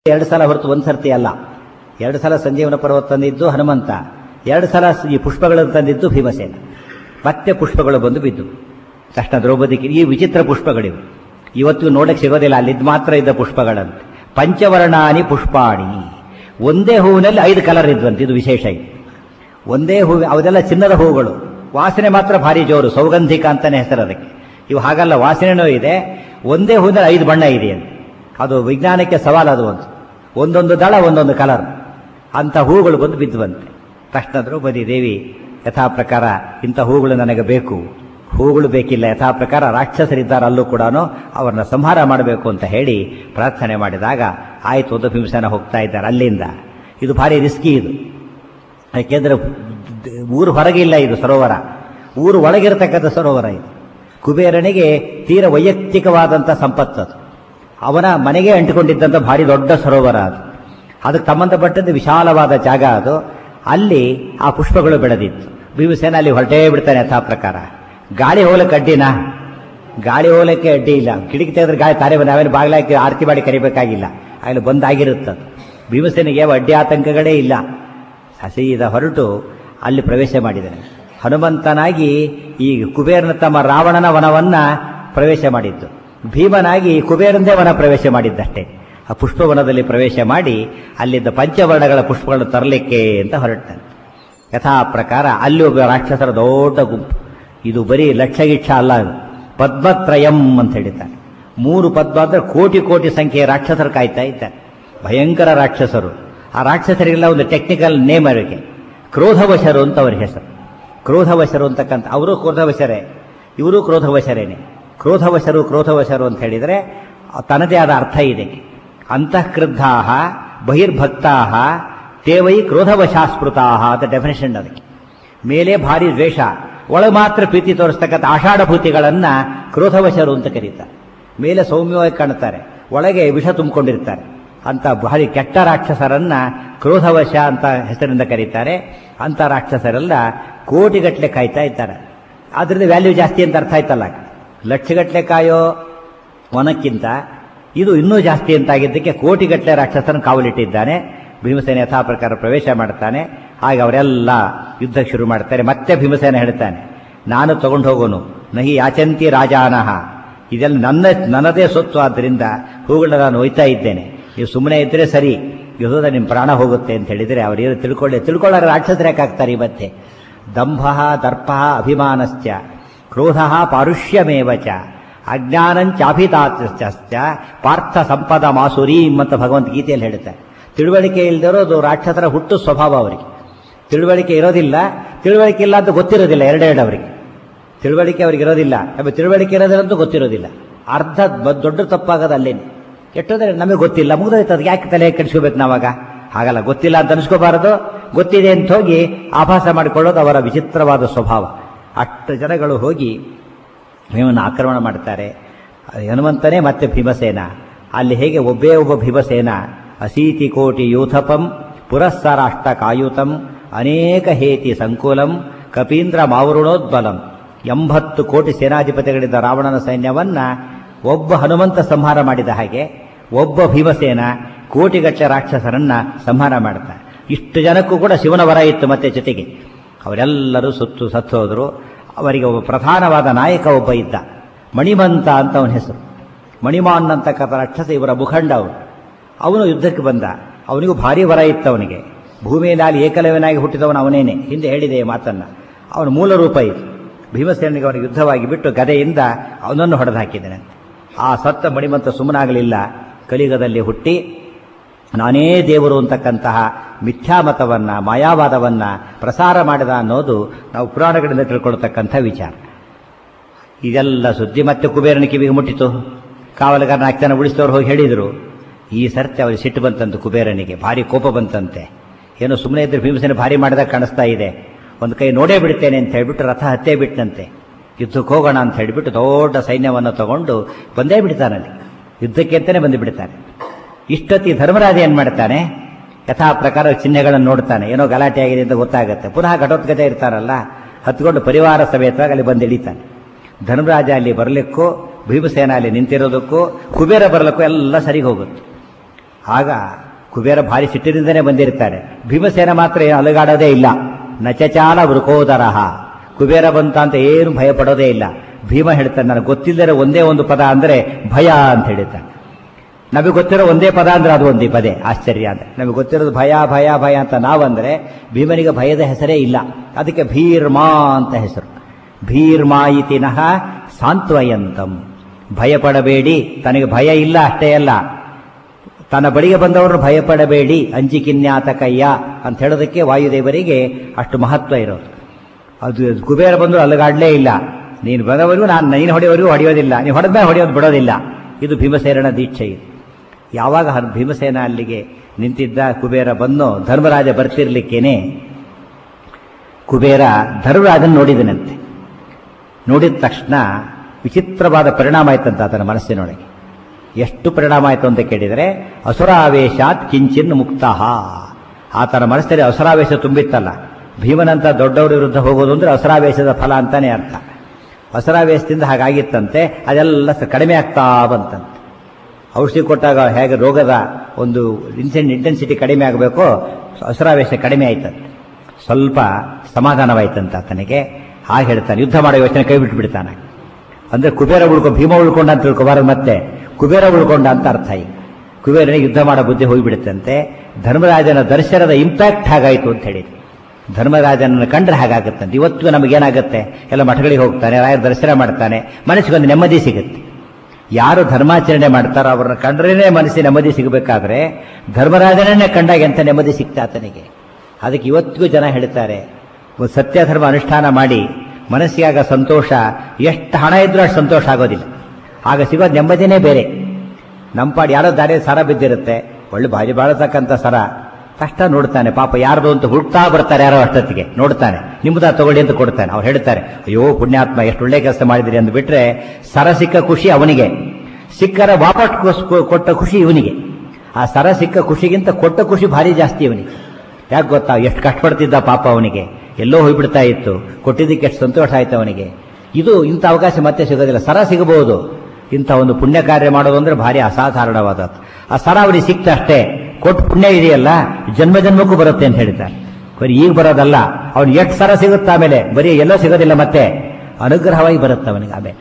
ಎರಡು ಸಲ ಹೊರತು ಒಂದು ಸರ್ತಿ ಅಲ್ಲ. ಎರಡು ಸಲ ಸಂಜೀವನ ಪರ್ವತ ತಂದಿದ್ದು ಹನುಮಂತ, ಎರಡು ಸಲ ಈ ಪುಷ್ಪಗಳನ್ನು ತಂದಿದ್ದು ಭೀಮಸೇನ. ಮತ್ತೆ ಪುಷ್ಪಗಳು ಬಂದು ಬಿದ್ದು ತಕ್ಷಣ ದ್ರೌಪದಿಗೆ ಈ ವಿಚಿತ್ರ ಪುಷ್ಪಗಳಿವೆ, ಇವತ್ತು ನೋಡಕ್ಕೆ ಸಿಗೋದಿಲ್ಲ, ಅಲ್ಲಿದ್ದು ಮಾತ್ರ ಇದ್ದ ಪುಷ್ಪಗಳಂತೆ. ಪಂಚವರ್ಣಾನಿ ಪುಷ್ಪಾಣಿ, ಒಂದೇ ಹೂವಿನಲ್ಲಿ 5 ಕಲರ್ ಇದ್ವಂತೆ. ಇದು ವಿಶೇಷ. ಇದೆ ಒಂದೇ ಹೂವು, ಅವೆಲ್ಲ ಚಿನ್ನದ ಹೂವುಗಳು, ವಾಸನೆ ಮಾತ್ರ ಭಾರಿ ಜೋರು, ಸೌಗಂಧಿಕ ಅಂತಾನೆ ಹೆಸರು ಅದಕ್ಕೆ. ಇವು ಹಾಗಲ್ಲ, ವಾಸನೆನೂ ಇದೆ, ಒಂದೇ ಹೂವಿನಲ್ಲಿ 5 ಬಣ್ಣ ಇದೆಯಂತೆ. ಅದು ವಿಜ್ಞಾನಕ್ಕೆ ಸವಾಲು. ಅದು ಒಂದೊಂದು ದಳ ಒಂದೊಂದು ಕಲರ್ ಅಂತ ಹೂಗಳು ಬಂದು ಬಿದ್ದುವಂತೆ. ತಕ್ಷಣ ದ್ರೌಪದಿ ದೇವಿ ಯಥಾ ಪ್ರಕಾರ ಇಂಥ ಹೂಗಳು ನನಗೆ ಬೇಕು, ಹೂಗಳು ಬೇಕಿಲ್ಲ, ಯಥಾ ಪ್ರಕಾರ ರಾಕ್ಷಸರಿದ್ದಾರೆ ಅಲ್ಲೂ ಕೂಡ ಅವರನ್ನ ಸಂಹಾರ ಮಾಡಬೇಕು ಅಂತ ಹೇಳಿ ಪ್ರಾರ್ಥನೆ ಮಾಡಿದಾಗ ಆಯ್ತು. ಒಂದು ಭೀಮಸೇನ ಹೋಗ್ತಾ ಇದ್ದಾರೆ ಅಲ್ಲಿಂದ. ಇದು ಭಾರಿ ರಿಸ್ಕಿ ಇದು, ಯಾಕೆಂದ್ರೆ ಊರು ಹೊರಗಿಲ್ಲ ಇದು ಸರೋವರ, ಊರು ಒಳಗಿರತಕ್ಕಂಥ ಸರೋವರ ಇದು. ಕುಬೇರನಿಗೆ ತೀರ ವೈಯಕ್ತಿಕವಾದಂಥ ಸಂಪತ್ತು ಅದು, ಅವನ ಮನೆಗೆ ಅಂಟಿಕೊಂಡಿದ್ದಂಥ ಭಾರಿ ದೊಡ್ಡ ಸರೋವರ ಅದು. ಅದಕ್ಕೆ ಸಂಬಂಧಪಟ್ಟಂತೆ ವಿಶಾಲವಾದ ಜಾಗ ಅದು. ಅಲ್ಲಿ ಆ ಪುಷ್ಪಗಳು ಬೆಳೆದಿತ್ತು. ಭೀಮಸೇನ ಅಲ್ಲಿ ಹೊರಟೇ ಬಿಡ್ತಾನೆ ಯಥಾ ಪ್ರಕಾರ. ಗಾಳಿ ಹೋಗ್ಲಿಕ್ಕೆ ಅಡ್ಡಿನಾ? ಗಾಳಿ ಹೋಗ್ಲಿಕ್ಕೆ ಅಡ್ಡಿ ಇಲ್ಲ. ಕಿಟಕಿ ತೆಗೆದ್ರೆ ಗಾಳಿ ತಾರೆ ಬಂದ, ನಾವೇನು ಬಾಗಿಲಾಕಿ ಆರತಿ ಮಾಡಿ ಕರಿಬೇಕಾಗಿಲ್ಲ, ಅಲ್ಲಿ ಬಂದಾಗಿರುತ್ತದೆ. ಭೀಮಸೇನಿಗೆ ಯಾವ ಅಡ್ಡಿ ಆತಂಕಗಳೇ ಇಲ್ಲ. ಹಸಿದ ಹೊರಟು ಅಲ್ಲಿ ಪ್ರವೇಶ ಮಾಡಿದ್ದಾನೆ. ಹನುಮಂತನಾಗಿ ಈ ಕುಬೇರನ ತಮ್ಮ ರಾವಣನ ವನವನ್ನ ಪ್ರವೇಶ ಮಾಡಿದ್ದು, ಭೀಮನಾಗಿ ಕುಬೇರಂದೇ ವನ ಪ್ರವೇಶ ಮಾಡಿದ್ದಷ್ಟೇ. ಆ ಪುಷ್ಪವನದಲ್ಲಿ ಪ್ರವೇಶ ಮಾಡಿ ಅಲ್ಲಿದ್ದ ಪಂಚವರ್ಣಗಳ ಪುಷ್ಪಗಳನ್ನು ತರಲಿಕ್ಕೆ ಅಂತ ಹೊರಟಾನೆ. ಯಥಾ ಪ್ರಕಾರ ಅಲ್ಲಿ ಒಬ್ಬ ರಾಕ್ಷಸರ ದೊಡ್ಡ ಗುಂಪು. ಇದು ಬರೀ ಲಕ್ಷಗಿಕ್ಷ ಅಲ್ಲ, ಇದು ಪದ್ಮತ್ರಯಂ ಅಂತ ಹೇಳಿದ್ದಾರೆ. 3 ಪದ್ಮ ಅಂದ್ರೆ ಕೋಟಿ ಕೋಟಿ ಸಂಖ್ಯೆಯ ರಾಕ್ಷಸರು ಕಾಯ್ತಾ ಇದ್ದಾರೆ, ಭಯಂಕರ ರಾಕ್ಷಸರು. ಆ ರಾಕ್ಷಸರಿಗೆಲ್ಲ ಒಂದು ಟೆಕ್ನಿಕಲ್ ನೇಮ್ ಅವರಿಗೆ, ಕ್ರೋಧವಶರು ಅಂತ ಅವ್ರ ಹೆಸರು. ಕ್ರೋಧವಶರು ಅಂತಕ್ಕಂಥ ಅವರು ಕ್ರೋಧವಶರೇ, ಇವರು ಕ್ರೋಧವಶರೇನೆ. ಕ್ರೋಧವಶರು ಅಂತ ಹೇಳಿದರೆ ತನ್ನದೇ ಆದ ಅರ್ಥ ಇದೆ. ಅಂತಃಕ್ರುದ್ಧಾ ಬಹಿರ್ಭಕ್ತಾ ತೇವೈ ಕ್ರೋಧವಶಾಸ್ಪೃತಾ ಅಂತ ಡೆಫಿನೇಷನ್ ಅದಕ್ಕೆ. ಮೇಲೆ ಭಾರಿ ದ್ವೇಷ, ಒಳಗೆ ಮಾತ್ರ ಪ್ರೀತಿ ತೋರಿಸ್ತಕ್ಕಂಥ ಆಷಾಢಭೂತಿಗಳನ್ನ ಕ್ರೋಧವಶರು ಅಂತ ಕರೀತಾರೆ. ಮೇಲೆ ಸೌಮ್ಯವಾಗಿ ಕಾಣುತ್ತಾರೆ, ಒಳಗೆ ವಿಷ ತುಂಬಿಕೊಂಡಿರ್ತಾರೆ. ಅಂತ ಭಾರಿ ಕೆಟ್ಟ ರಾಕ್ಷಸರನ್ನ ಕ್ರೋಧವಶ ಅಂತ ಹೆಸರಿಂದ ಕರೀತಾರೆ. ಅಂತ ರಾಕ್ಷಸರೆಲ್ಲ ಕೋಟಿಗಟ್ಟಲೆ ಕಾಯ್ತಾ ಇದ್ದಾರೆ. ಆದ್ರಿಂದ ವ್ಯಾಲ್ಯೂ ಜಾಸ್ತಿ ಅಂತ ಅರ್ಥ ಆಯ್ತಲ್ಲ. ಲಕ್ಷಗಟ್ಟಲೆ ಕಾಯೋ ವನಕ್ಕಿಂತ ಇದು ಇನ್ನೂ ಜಾಸ್ತಿ ಅಂತಾಗಿದ್ದಕ್ಕೆ ಕೋಟಿಗಟ್ಟಲೆ ರಾಕ್ಷಸರನ್ನು ಕಾವಲಿಟ್ಟಿದ್ದಾನೆ. ಭೀಮಸೇನ ಯಥಾ ಪ್ರಕಾರ ಪ್ರವೇಶ ಮಾಡ್ತಾನೆ. ಹಾಗೆ ಅವರೆಲ್ಲ ಯುದ್ಧ ಶುರು ಮಾಡ್ತಾರೆ. ಮತ್ತೆ ಭೀಮಸೇನ ಹೇಳ್ತಾನೆ, ನಾನು ತಗೊಂಡು ಹೋಗೋನು ನಹಿ ಯಾಚಂತಿ ರಾಜಾನಹ, ಇದೆಲ್ಲ ನನ್ನದೇ ಸೊತ್ತು, ಆದ್ದರಿಂದ ಹೂಗಳನ್ನ ನಾನು ಒಯ್ತಾ ಇದ್ದೇನೆ, ನೀವು ಸುಮ್ಮನೆ ಇದ್ರೆ ಸರಿ, ಯುದ್ಧದ ನಿಮ್ಮ ಪ್ರಾಣ ಹೋಗುತ್ತೆ ಅಂತ ಹೇಳಿದರೆ ಅವರೇನು ತಿಳ್ಕೊಳ್ಳೋ ರಾಕ್ಷಸರು ಯಾಕಾಗ್ತಾರೆ ಈ ಮತ್ತೆ. ದಂಭ ದರ್ಪ ಅಭಿಮಾನಶ್ಚ ಕ್ರೋಧ ಪಾರುಷ್ಯಮೇವಚ ಅಜ್ಞಾನಂಚಾಭಿತಾಚ ಪಾರ್ಥ ಸಂಪದ ಮಾಸುರೀಂ ಅಂತ ಭಗವಂತಗೀತೆಯಲ್ಲಿ ಹೇಳ್ತಾರೆ. ತಿಳುವಳಿಕೆ ಇಲ್ಲದಿರೋದು ರಾಕ್ಷಸರ ಹುಟ್ಟು ಸ್ವಭಾವ. ಅವರಿಗೆ ತಿಳುವಳಿಕೆ ಇರೋದಿಲ್ಲ, ತಿಳುವಳಿಕೆ ಇಲ್ಲ ಅಂತ ಗೊತ್ತಿರೋದಿಲ್ಲ. ಎರಡೆರಡು ಅವರಿಗೆ ತಿಳುವಳಿಕೆ ಅವ್ರಿಗೆ ಇರೋದಿಲ್ಲ, ತಿಳುವಳಿಕೆ ಇರೋದಿಲ್ಲಂತೂ ಗೊತ್ತಿರೋದಿಲ್ಲ. ಅರ್ಧ ದೊಡ್ಡ ತಪ್ಪಾಗೋದು ಅಲ್ಲೇನೆ. ಕೆಟ್ಟೋದ್ರೆ ನಮಗೆ ಗೊತ್ತಿಲ್ಲ, ಮುಗಿದೋಯ್ತು, ಅದಕ್ಕೆ ಯಾಕೆ ತಲೆ ಕೆಡಿಸ್ಕೋಬೇಕು ನಾವಾಗ? ಹಾಗಲ್ಲ, ಗೊತ್ತಿಲ್ಲ ಅಂತ ಅನಿಸ್ಕೋಬಾರದು, ಗೊತ್ತಿದೆ ಅಂತ ಹೋಗಿ ಆಭಾಸ ಮಾಡಿಕೊಳ್ಳೋದು ಅವರ ವಿಚಿತ್ರವಾದ ಸ್ವಭಾವ. ಅಷ್ಟು ಜನಗಳು ಹೋಗಿ ಭೀಮನ ಆಕ್ರಮಣ ಮಾಡ್ತಾರೆ. ಹನುಮಂತನೇ ಮತ್ತೆ ಭೀಮಸೇನ. ಅಲ್ಲಿ ಹೇಗೆ ಒಬ್ಬೇ ಒಬ್ಬ ಭೀಮಸೇನ ಅಸೀತಿ ಕೋಟಿ ಯೂಥಪಂ ಪುರಸ್ಸರಾಷ್ಟ ಕಾಯುತಂ ಅನೇಕ ಹೇತಿ ಸಂಕುಲಂ ಕಪೀಂದ್ರ ಮಾವರುಣೋದ್ಬಲಂ. 80 ಕೋಟಿ ಸೇನಾಧಿಪತಿಗಳಿದ್ದ ರಾವಣನ ಸೈನ್ಯವನ್ನ ಒಬ್ಬ ಹನುಮಂತ ಸಂಹಾರ ಮಾಡಿದ ಹಾಗೆ ಒಬ್ಬ ಭೀಮಸೇನ ಕೋಟಿಗಟ್ಟಲೆ ರಾಕ್ಷಸರನ್ನ ಸಂಹಾರ ಮಾಡ್ತಾರೆ. ಇಷ್ಟು ಜನಕ್ಕೂ ಕೂಡ ಶಿವನ ವರ ಇತ್ತು ಮತ್ತೆ ಜೊತೆಗೆ. ಅವರೆಲ್ಲರೂ ಸತ್ತು ಹೋದರು. ಅವರಿಗೆ ಒಬ್ಬ ಪ್ರಧಾನವಾದ ನಾಯಕ ಒಬ್ಬ ಇದ್ದ, ಮಣಿಮಂತ ಅಂತ ಅವನ ಹೆಸರು. ಮಣಿಮಾನ್ ಅಂತಕ್ಕಂಥ ರಾಕ್ಷಸ ಇವರ ಮುಖಂಡ ಅವನು ಯುದ್ಧಕ್ಕೆ ಬಂದ. ಅವನಿಗೂ ಭಾರಿ ವರ ಇತ್ತು. ಅವನಿಗೆ ಭೂಮಿಯಲ್ಲಿ ಏಕಲವ್ಯನಾಗಿ ಹುಟ್ಟಿದವನು ಅವನೇನೆ, ಹಿಂದೆ ಹೇಳಿದೆ ಈ ಮಾತನ್ನ. ಅವನ ಮೂಲ ರೂಪ ಇತ್ತು. ಭೀಮಸೇನಿಗೆ ಅವನಿಗೆ ಯುದ್ಧವಾಗಿ ಬಿಟ್ಟು ಗದೆಯಿಂದ ಅವನನ್ನು ಹೊಡೆದು ಹಾಕಿದ್ದಾನೆ. ಆ ಸತ್ತ ಮಣಿಮಂತ ಸುಮ್ಮನಾಗಲಿಲ್ಲ. ಕಲಿಯುಗದಲ್ಲಿ ಹುಟ್ಟಿ ನಾನೇ ದೇವರು ಅಂತಕ್ಕಂತಹ ಮಿಥ್ಯಾಮತವನ್ನ, ಮಾಯಾವಾದವನ್ನ ಪ್ರಸಾರ ಮಾಡಿದ ಅನ್ನೋದು ನಾವು ಪುರಾಣಗಳಿಂದ ತಿಳ್ಕೊಳ್ತಕ್ಕಂಥ ವಿಚಾರ. ಇದೆಲ್ಲ ಸುದ್ದಿ ಮತ್ತೆ ಕುಬೇರನ ಕಿವಿಗೆ ಮುಟ್ಟಿತು. ಕಾವಲುಗಾರನ 4 ಜನ ಉಳಿಸಿದವರು ಹೋಗಿ ಹೇಳಿದರು. ಈ ಸರ್ತಿ ಅವರಿಗೆ ಸಿಟ್ಟು ಬಂತಂತೆ, ಕುಬೇರನಿಗೆ ಭಾರಿ ಕೋಪ ಬಂತಂತೆ. ಏನೋ ಸುಮ್ಮನೆ ಇದ್ರೆ ಭೀಮಸೇನ ಭಾರಿ ಮಾಡಿದಾಗ ಕಾಣಿಸ್ತಾ ಇದೆ, ಒಂದು ಕೈ ನೋಡೇ ಬಿಡ್ತೇನೆ ಅಂತ ಹೇಳಿಬಿಟ್ಟು ರಥ ಹತ್ತೇ ಬಿಟ್ಟಂತೆ. ಯುದ್ಧಕ್ಕೆ ಹೋಗೋಣ ಅಂತ ಹೇಳಿಬಿಟ್ಟು ದೊಡ್ಡ ಸೈನ್ಯವನ್ನು ತಗೊಂಡು ಬಂದೇ ಬಿಡ್ತಾನಲ್ಲಿ, ಯುದ್ಧಕ್ಕೆ ಅಂತಾನೆ ಬಂದು ಬಿಡ್ತಾನೆ. ಇಷ್ಟೊತ್ತಿ ಧರ್ಮರಾಜ ಏನ್ ಮಾಡ್ತಾನೆ, ಯಥಾ ಪ್ರಕಾರ ಚಿಹ್ನೆಗಳನ್ನು ನೋಡ್ತಾನೆ. ಏನೋ ಗಲಾಟೆ ಆಗಿದೆ ಅಂತ ಗೊತ್ತಾಗುತ್ತೆ. ಪುನಃ ಘಟೋತ್ಕಚ ಇರ್ತಾರಲ್ಲ, ಹತ್ಕೊಂಡು ಪರಿವಾರ ಸಮೇತವಾಗಿ ಅಲ್ಲಿ ಬಂದು ಇಳಿತಾನೆ. ಧರ್ಮರಾಜ ಅಲ್ಲಿ ಬರಲಿಕ್ಕೂ, ಭೀಮಸೇನ ಅಲ್ಲಿ ನಿಂತಿರೋದಕ್ಕೂ, ಕುಬೇರ ಬರಲಿಕ್ಕೂ ಎಲ್ಲ ಸರಿಗೆ ಹೋಗುತ್ತೆ. ಆಗ ಕುಬೇರ ಭಾರಿ ಸಿಟ್ಟಿನಿಂದನೇ ಬಂದಿರ್ತಾರೆ. ಭೀಮಸೇನ ಮಾತ್ರ ಏನು ಅಲುಗಾಡೋದೇ ಇಲ್ಲ. ನಚಚಾಲ ವೃಕೋದರಹ, ಕುಬೇರ ಬಂತ ಅಂತ ಏನು ಭಯ ಪಡೋದೇ ಇಲ್ಲ. ಭೀಮ ಹೇಳ್ತಾನೆ, ನನಗೆ ಗೊತ್ತಿಲ್ಲದೆ ಒಂದೇ ಒಂದು ಪದ ಅಂದರೆ ಭಯ ಅಂತ ಹೇಳ್ತಾನೆ. ನಮಗೆ ಗೊತ್ತಿರೋ ಒಂದೇ ಪದ ಅಂದ್ರೆ ಅದು ಒಂದೇ ಪದೇ ಆಶ್ಚರ್ಯ. ಅಂದ್ರೆ ನಮಗೆ ಗೊತ್ತಿರೋದು ಭಯ ಭಯ ಭಯ ಅಂತ ನಾವಂದ್ರೆ, ಭೀಮನಿಗೆ ಭಯದ ಹೆಸರೇ ಇಲ್ಲ. ಅದಕ್ಕೆ ಭೀರ್ಮಾ ಅಂತ ಹೆಸರು. ಭೀರ್ಮಾಯಿತಿನಃ ಸಾಂತ್ವಯಂತಂ, ಭಯಪಡಬೇಡಿ. ತನಗೆ ಭಯ ಇಲ್ಲ ಅಷ್ಟೇ ಅಲ್ಲ, ತನ್ನ ಬಳಿಗೆ ಬಂದವರು ಭಯಪಡಬೇಡಿ, ಅಂಜಿಕಿನ್ಯಾತಕಯ್ಯ ಅಂತ ಹೇಳೋದಕ್ಕೆ ವಾಯುದೇವರಿಗೆ ಅಷ್ಟು ಮಹತ್ವ ಇರೋದು. ಅದು ಕುಬೇರ ಬಂದರೂ ಅಲುಗಾಡಲೇ ಇಲ್ಲ. ನೀನು ಬಂದವರೆಗೂ ನೀನು ಹೊಡೆಯವರೆಗೂ ಹೊಡೆಯೋದಿಲ್ಲ, ನೀವು ಹೊಡೆದ ಮೇಲೆ ಹೊಡೆಯೋದು ಬಿಡೋದಿಲ್ಲ. ಇದು ಭೀಮಸೇನನ ದೀಕ್ಷೆ. ಇದು ಯಾವಾಗ ಭೀಮಸೇನ ಅಲ್ಲಿಗೆ ನಿಂತಿದ್ದ, ಕುಬೇರ ಬಂದು ಧರ್ಮರಾಜ ಬರ್ತಿರ್ಲಿಕ್ಕೇನೆ ಕುಬೇರ ಧರ್ಮರಾಜನ ನೋಡಿದನಂತೆ. ನೋಡಿದ ತಕ್ಷಣ ವಿಚಿತ್ರವಾದ ಪರಿಣಾಮ ಆಯ್ತಂತ ಆತನ ಮನಸ್ಸಿನೊಳಗೆ. ಎಷ್ಟು ಪರಿಣಾಮ ಆಯಿತು ಅಂತ ಕೇಳಿದರೆ, ಅಸುರಾವೇಶಾತ್ ಕಿಂಚಿನ್ ಮುಕ್ತಃ. ಆತನ ಮನಸ್ಸಲ್ಲಿ ಅಸುರಾವೇಶ ತುಂಬಿತ್ತಲ್ಲ. ಭೀಮನಂತ ದೊಡ್ಡವರ ವಿರುದ್ಧ ಹೋಗೋದು ಅಂದ್ರೆ ಅಸುರಾವೇಶದ ಫಲ ಅಂತಾನೆ ಅರ್ಥ. ಅಸುರಾವೇಶದಿಂದ ಹಾಗಾಗಿತ್ತಂತೆ, ಅದೆಲ್ಲ ಕಡಿಮೆ ಆಗ್ತಾ ಬಂತಂತೆ. ಔಷಧಿ ಕೊಟ್ಟಾಗ ಹೇಗೆ ರೋಗದ ಒಂದು ಇಂಟೆನ್ಸಿಟಿ ಕಡಿಮೆ ಆಗಬೇಕೋ, ಅಸುರಾವೇಶ ಕಡಿಮೆ ಆಯ್ತಂತೆ. ಸ್ವಲ್ಪ ಸಮಾಧಾನವಾಯ್ತಂತ ಆತನಿಗೆ. ಹಾಗೆ ಹೇಳ್ತಾನೆ, ಯುದ್ಧ ಮಾಡೋ ಯೋಚನೆ ಕೈ ಬಿಟ್ಬಿಡ್ತಾನೆ. ಅಂದ್ರೆ ಕುಬೇರ ಭೀಮ ಉಳ್ಕೊಂಡ ಅಂತ ತಿಳ್ಕೊಬಾರದು, ಮತ್ತೆ ಕುಬೇರ ಉಳ್ಕೊಂಡ ಅಂತ ಅರ್ಥ. ಈಗ ಕುಬೇರನಿಗೆ ಯುದ್ಧ ಮಾಡೋ ಬುದ್ಧಿ ಹೋಗಿಬಿಡುತ್ತಂತೆ. ಧರ್ಮರಾಜನ ದರ್ಶನದ ಇಂಪ್ಯಾಕ್ಟ್ ಹಾಗಾಯಿತು ಅಂತ ಹೇಳಿದ್ರು. ಧರ್ಮರಾಜನನ್ನು ಕಂಡ್ರೆ ಹಾಗಾಗುತ್ತಂತೆ. ಇವತ್ತು ನಮಗೇನಾಗುತ್ತೆ, ಎಲ್ಲ ಮಠಗಳಿಗೆ ಹೋಗ್ತಾನೆ, ರಾಯರ ದರ್ಶನ ಮಾಡ್ತಾನೆ, ಮನಸ್ಸಿಗೊಂದು ನೆಮ್ಮದಿ ಸಿಗುತ್ತೆ. ಯಾರು ಧರ್ಮಾಚರಣೆ ಮಾಡ್ತಾರೋ ಅವ್ರನ್ನ ಕಂಡ್ರೇನೆ ಮನಸ್ಸಿಗೆ ನೆಮ್ಮದಿ ಸಿಗಬೇಕಾದ್ರೆ, ಧರ್ಮರಾಜನನ್ನೇ ಕಂಡಾಗ ಎಂತ ನೆಮ್ಮದಿ ಸಿಗ್ತಾ ಆತನಿಗೆ. ಅದಕ್ಕೆ ಇವತ್ತಿಗೂ ಜನ ಹೇಳ್ತಾರೆ, ಸತ್ಯ ಧರ್ಮ ಅನುಷ್ಠಾನ ಮಾಡಿ ಮನಸ್ಸಿಗಾಗ ಸಂತೋಷ, ಎಷ್ಟು ಹಣ ಇದ್ರೂ ಅಷ್ಟು ಸಂತೋಷ ಆಗೋದಿಲ್ಲ. ಆಗ ಸಿಗೋದು ನೆಮ್ಮದಿನೇ ಬೇರೆ. ನಂಪಾಡಿ ಯಾರೋ ದಾರಿ ಸರ ಬಿದ್ದಿರುತ್ತೆ, ಒಳ್ಳೆ ಬಾಜಿ ಬಾಳತಕ್ಕಂಥ ಸರ, ಕಷ್ಟ ನೋಡ್ತಾನೆ, ಪಾಪ ಯಾರ್ದು ಅಂತ ಹುಡ್ತಾ ಬರ್ತಾರೆ ಯಾರೋ ಅಷ್ಟೊತ್ತಿಗೆ, ನೋಡ್ತಾನೆ, ನಿಮ್ಮದ ತಗೊಳ್ಳಿ ಅಂತ ಕೊಡ್ತಾನೆ. ಅವ್ರು ಹೇಳ್ತಾರೆ, ಅಯ್ಯೋ ಪುಣ್ಯಾತ್ಮ ಎಷ್ಟು ಒಳ್ಳೆ ಕೆಲಸ ಮಾಡಿದಿರಿ ಅಂದ್ಬಿಟ್ರೆ, ಸರ ಸಿಕ್ಕ ಖುಷಿ ಅವನಿಗೆ, ಸಿಕ್ಕರ ವಾಪಸ್ ಕೊಟ್ಟ ಖುಷಿ ಇವನಿಗೆ. ಆ ಸರ ಸಿಕ್ಕ ಖುಷಿಗಿಂತ ಕೊಟ್ಟ ಖುಷಿ ಭಾರಿ ಜಾಸ್ತಿ ಇವನಿಗೆ. ಯಾಕೆ ಗೊತ್ತಾ, ಎಷ್ಟು ಕಷ್ಟಪಡ್ತಿದ್ದ ಪಾಪ ಅವನಿಗೆ, ಎಲ್ಲೋ ಹೋಗ್ಬಿಡ್ತಾ ಇತ್ತು, ಕೊಟ್ಟಿದ್ದಕ್ಕೆ ಎಷ್ಟು ಸಂತೋಷ ಆಯ್ತು ಅವನಿಗೆ. ಇದು ಇಂಥ ಅವಕಾಶ ಮತ್ತೆ ಸಿಗೋದಿಲ್ಲ. ಸರ ಸಿಗಬಹುದು, ಇಂಥ ಒಂದು ಪುಣ್ಯ ಕಾರ್ಯ ಮಾಡೋದು ಅಂದ್ರೆ ಭಾರಿ ಅಸಾಧಾರಣವಾದದ್ದು. ಆ ಸರ ಅವನಿಗೆ ಸಿಕ್ತ ಅಷ್ಟೇ, ಕೊಟ್ಟು ಪುಣ್ಯ ಇದೆಯಲ್ಲ ಜನ್ಮ ಜನ್ಮಕ್ಕೂ ಬರುತ್ತೆ ಅಂತ ಹೇಳ್ತಾರೆ. ಬರೀ ಈಗ ಬರೋದಲ್ಲ, ಅವ್ನು ಎಷ್ಟು ಸರ ಸಿಗುತ್ತೆ ಆಮೇಲೆ, ಬರೀ ಎಲ್ಲೋ ಸಿಗೋದಿಲ್ಲ, ಮತ್ತೆ ಅನುಗ್ರಹವಾಗಿ ಬರುತ್ತೆ ಅವನಿಗೆ. ಆಮೇಲೆ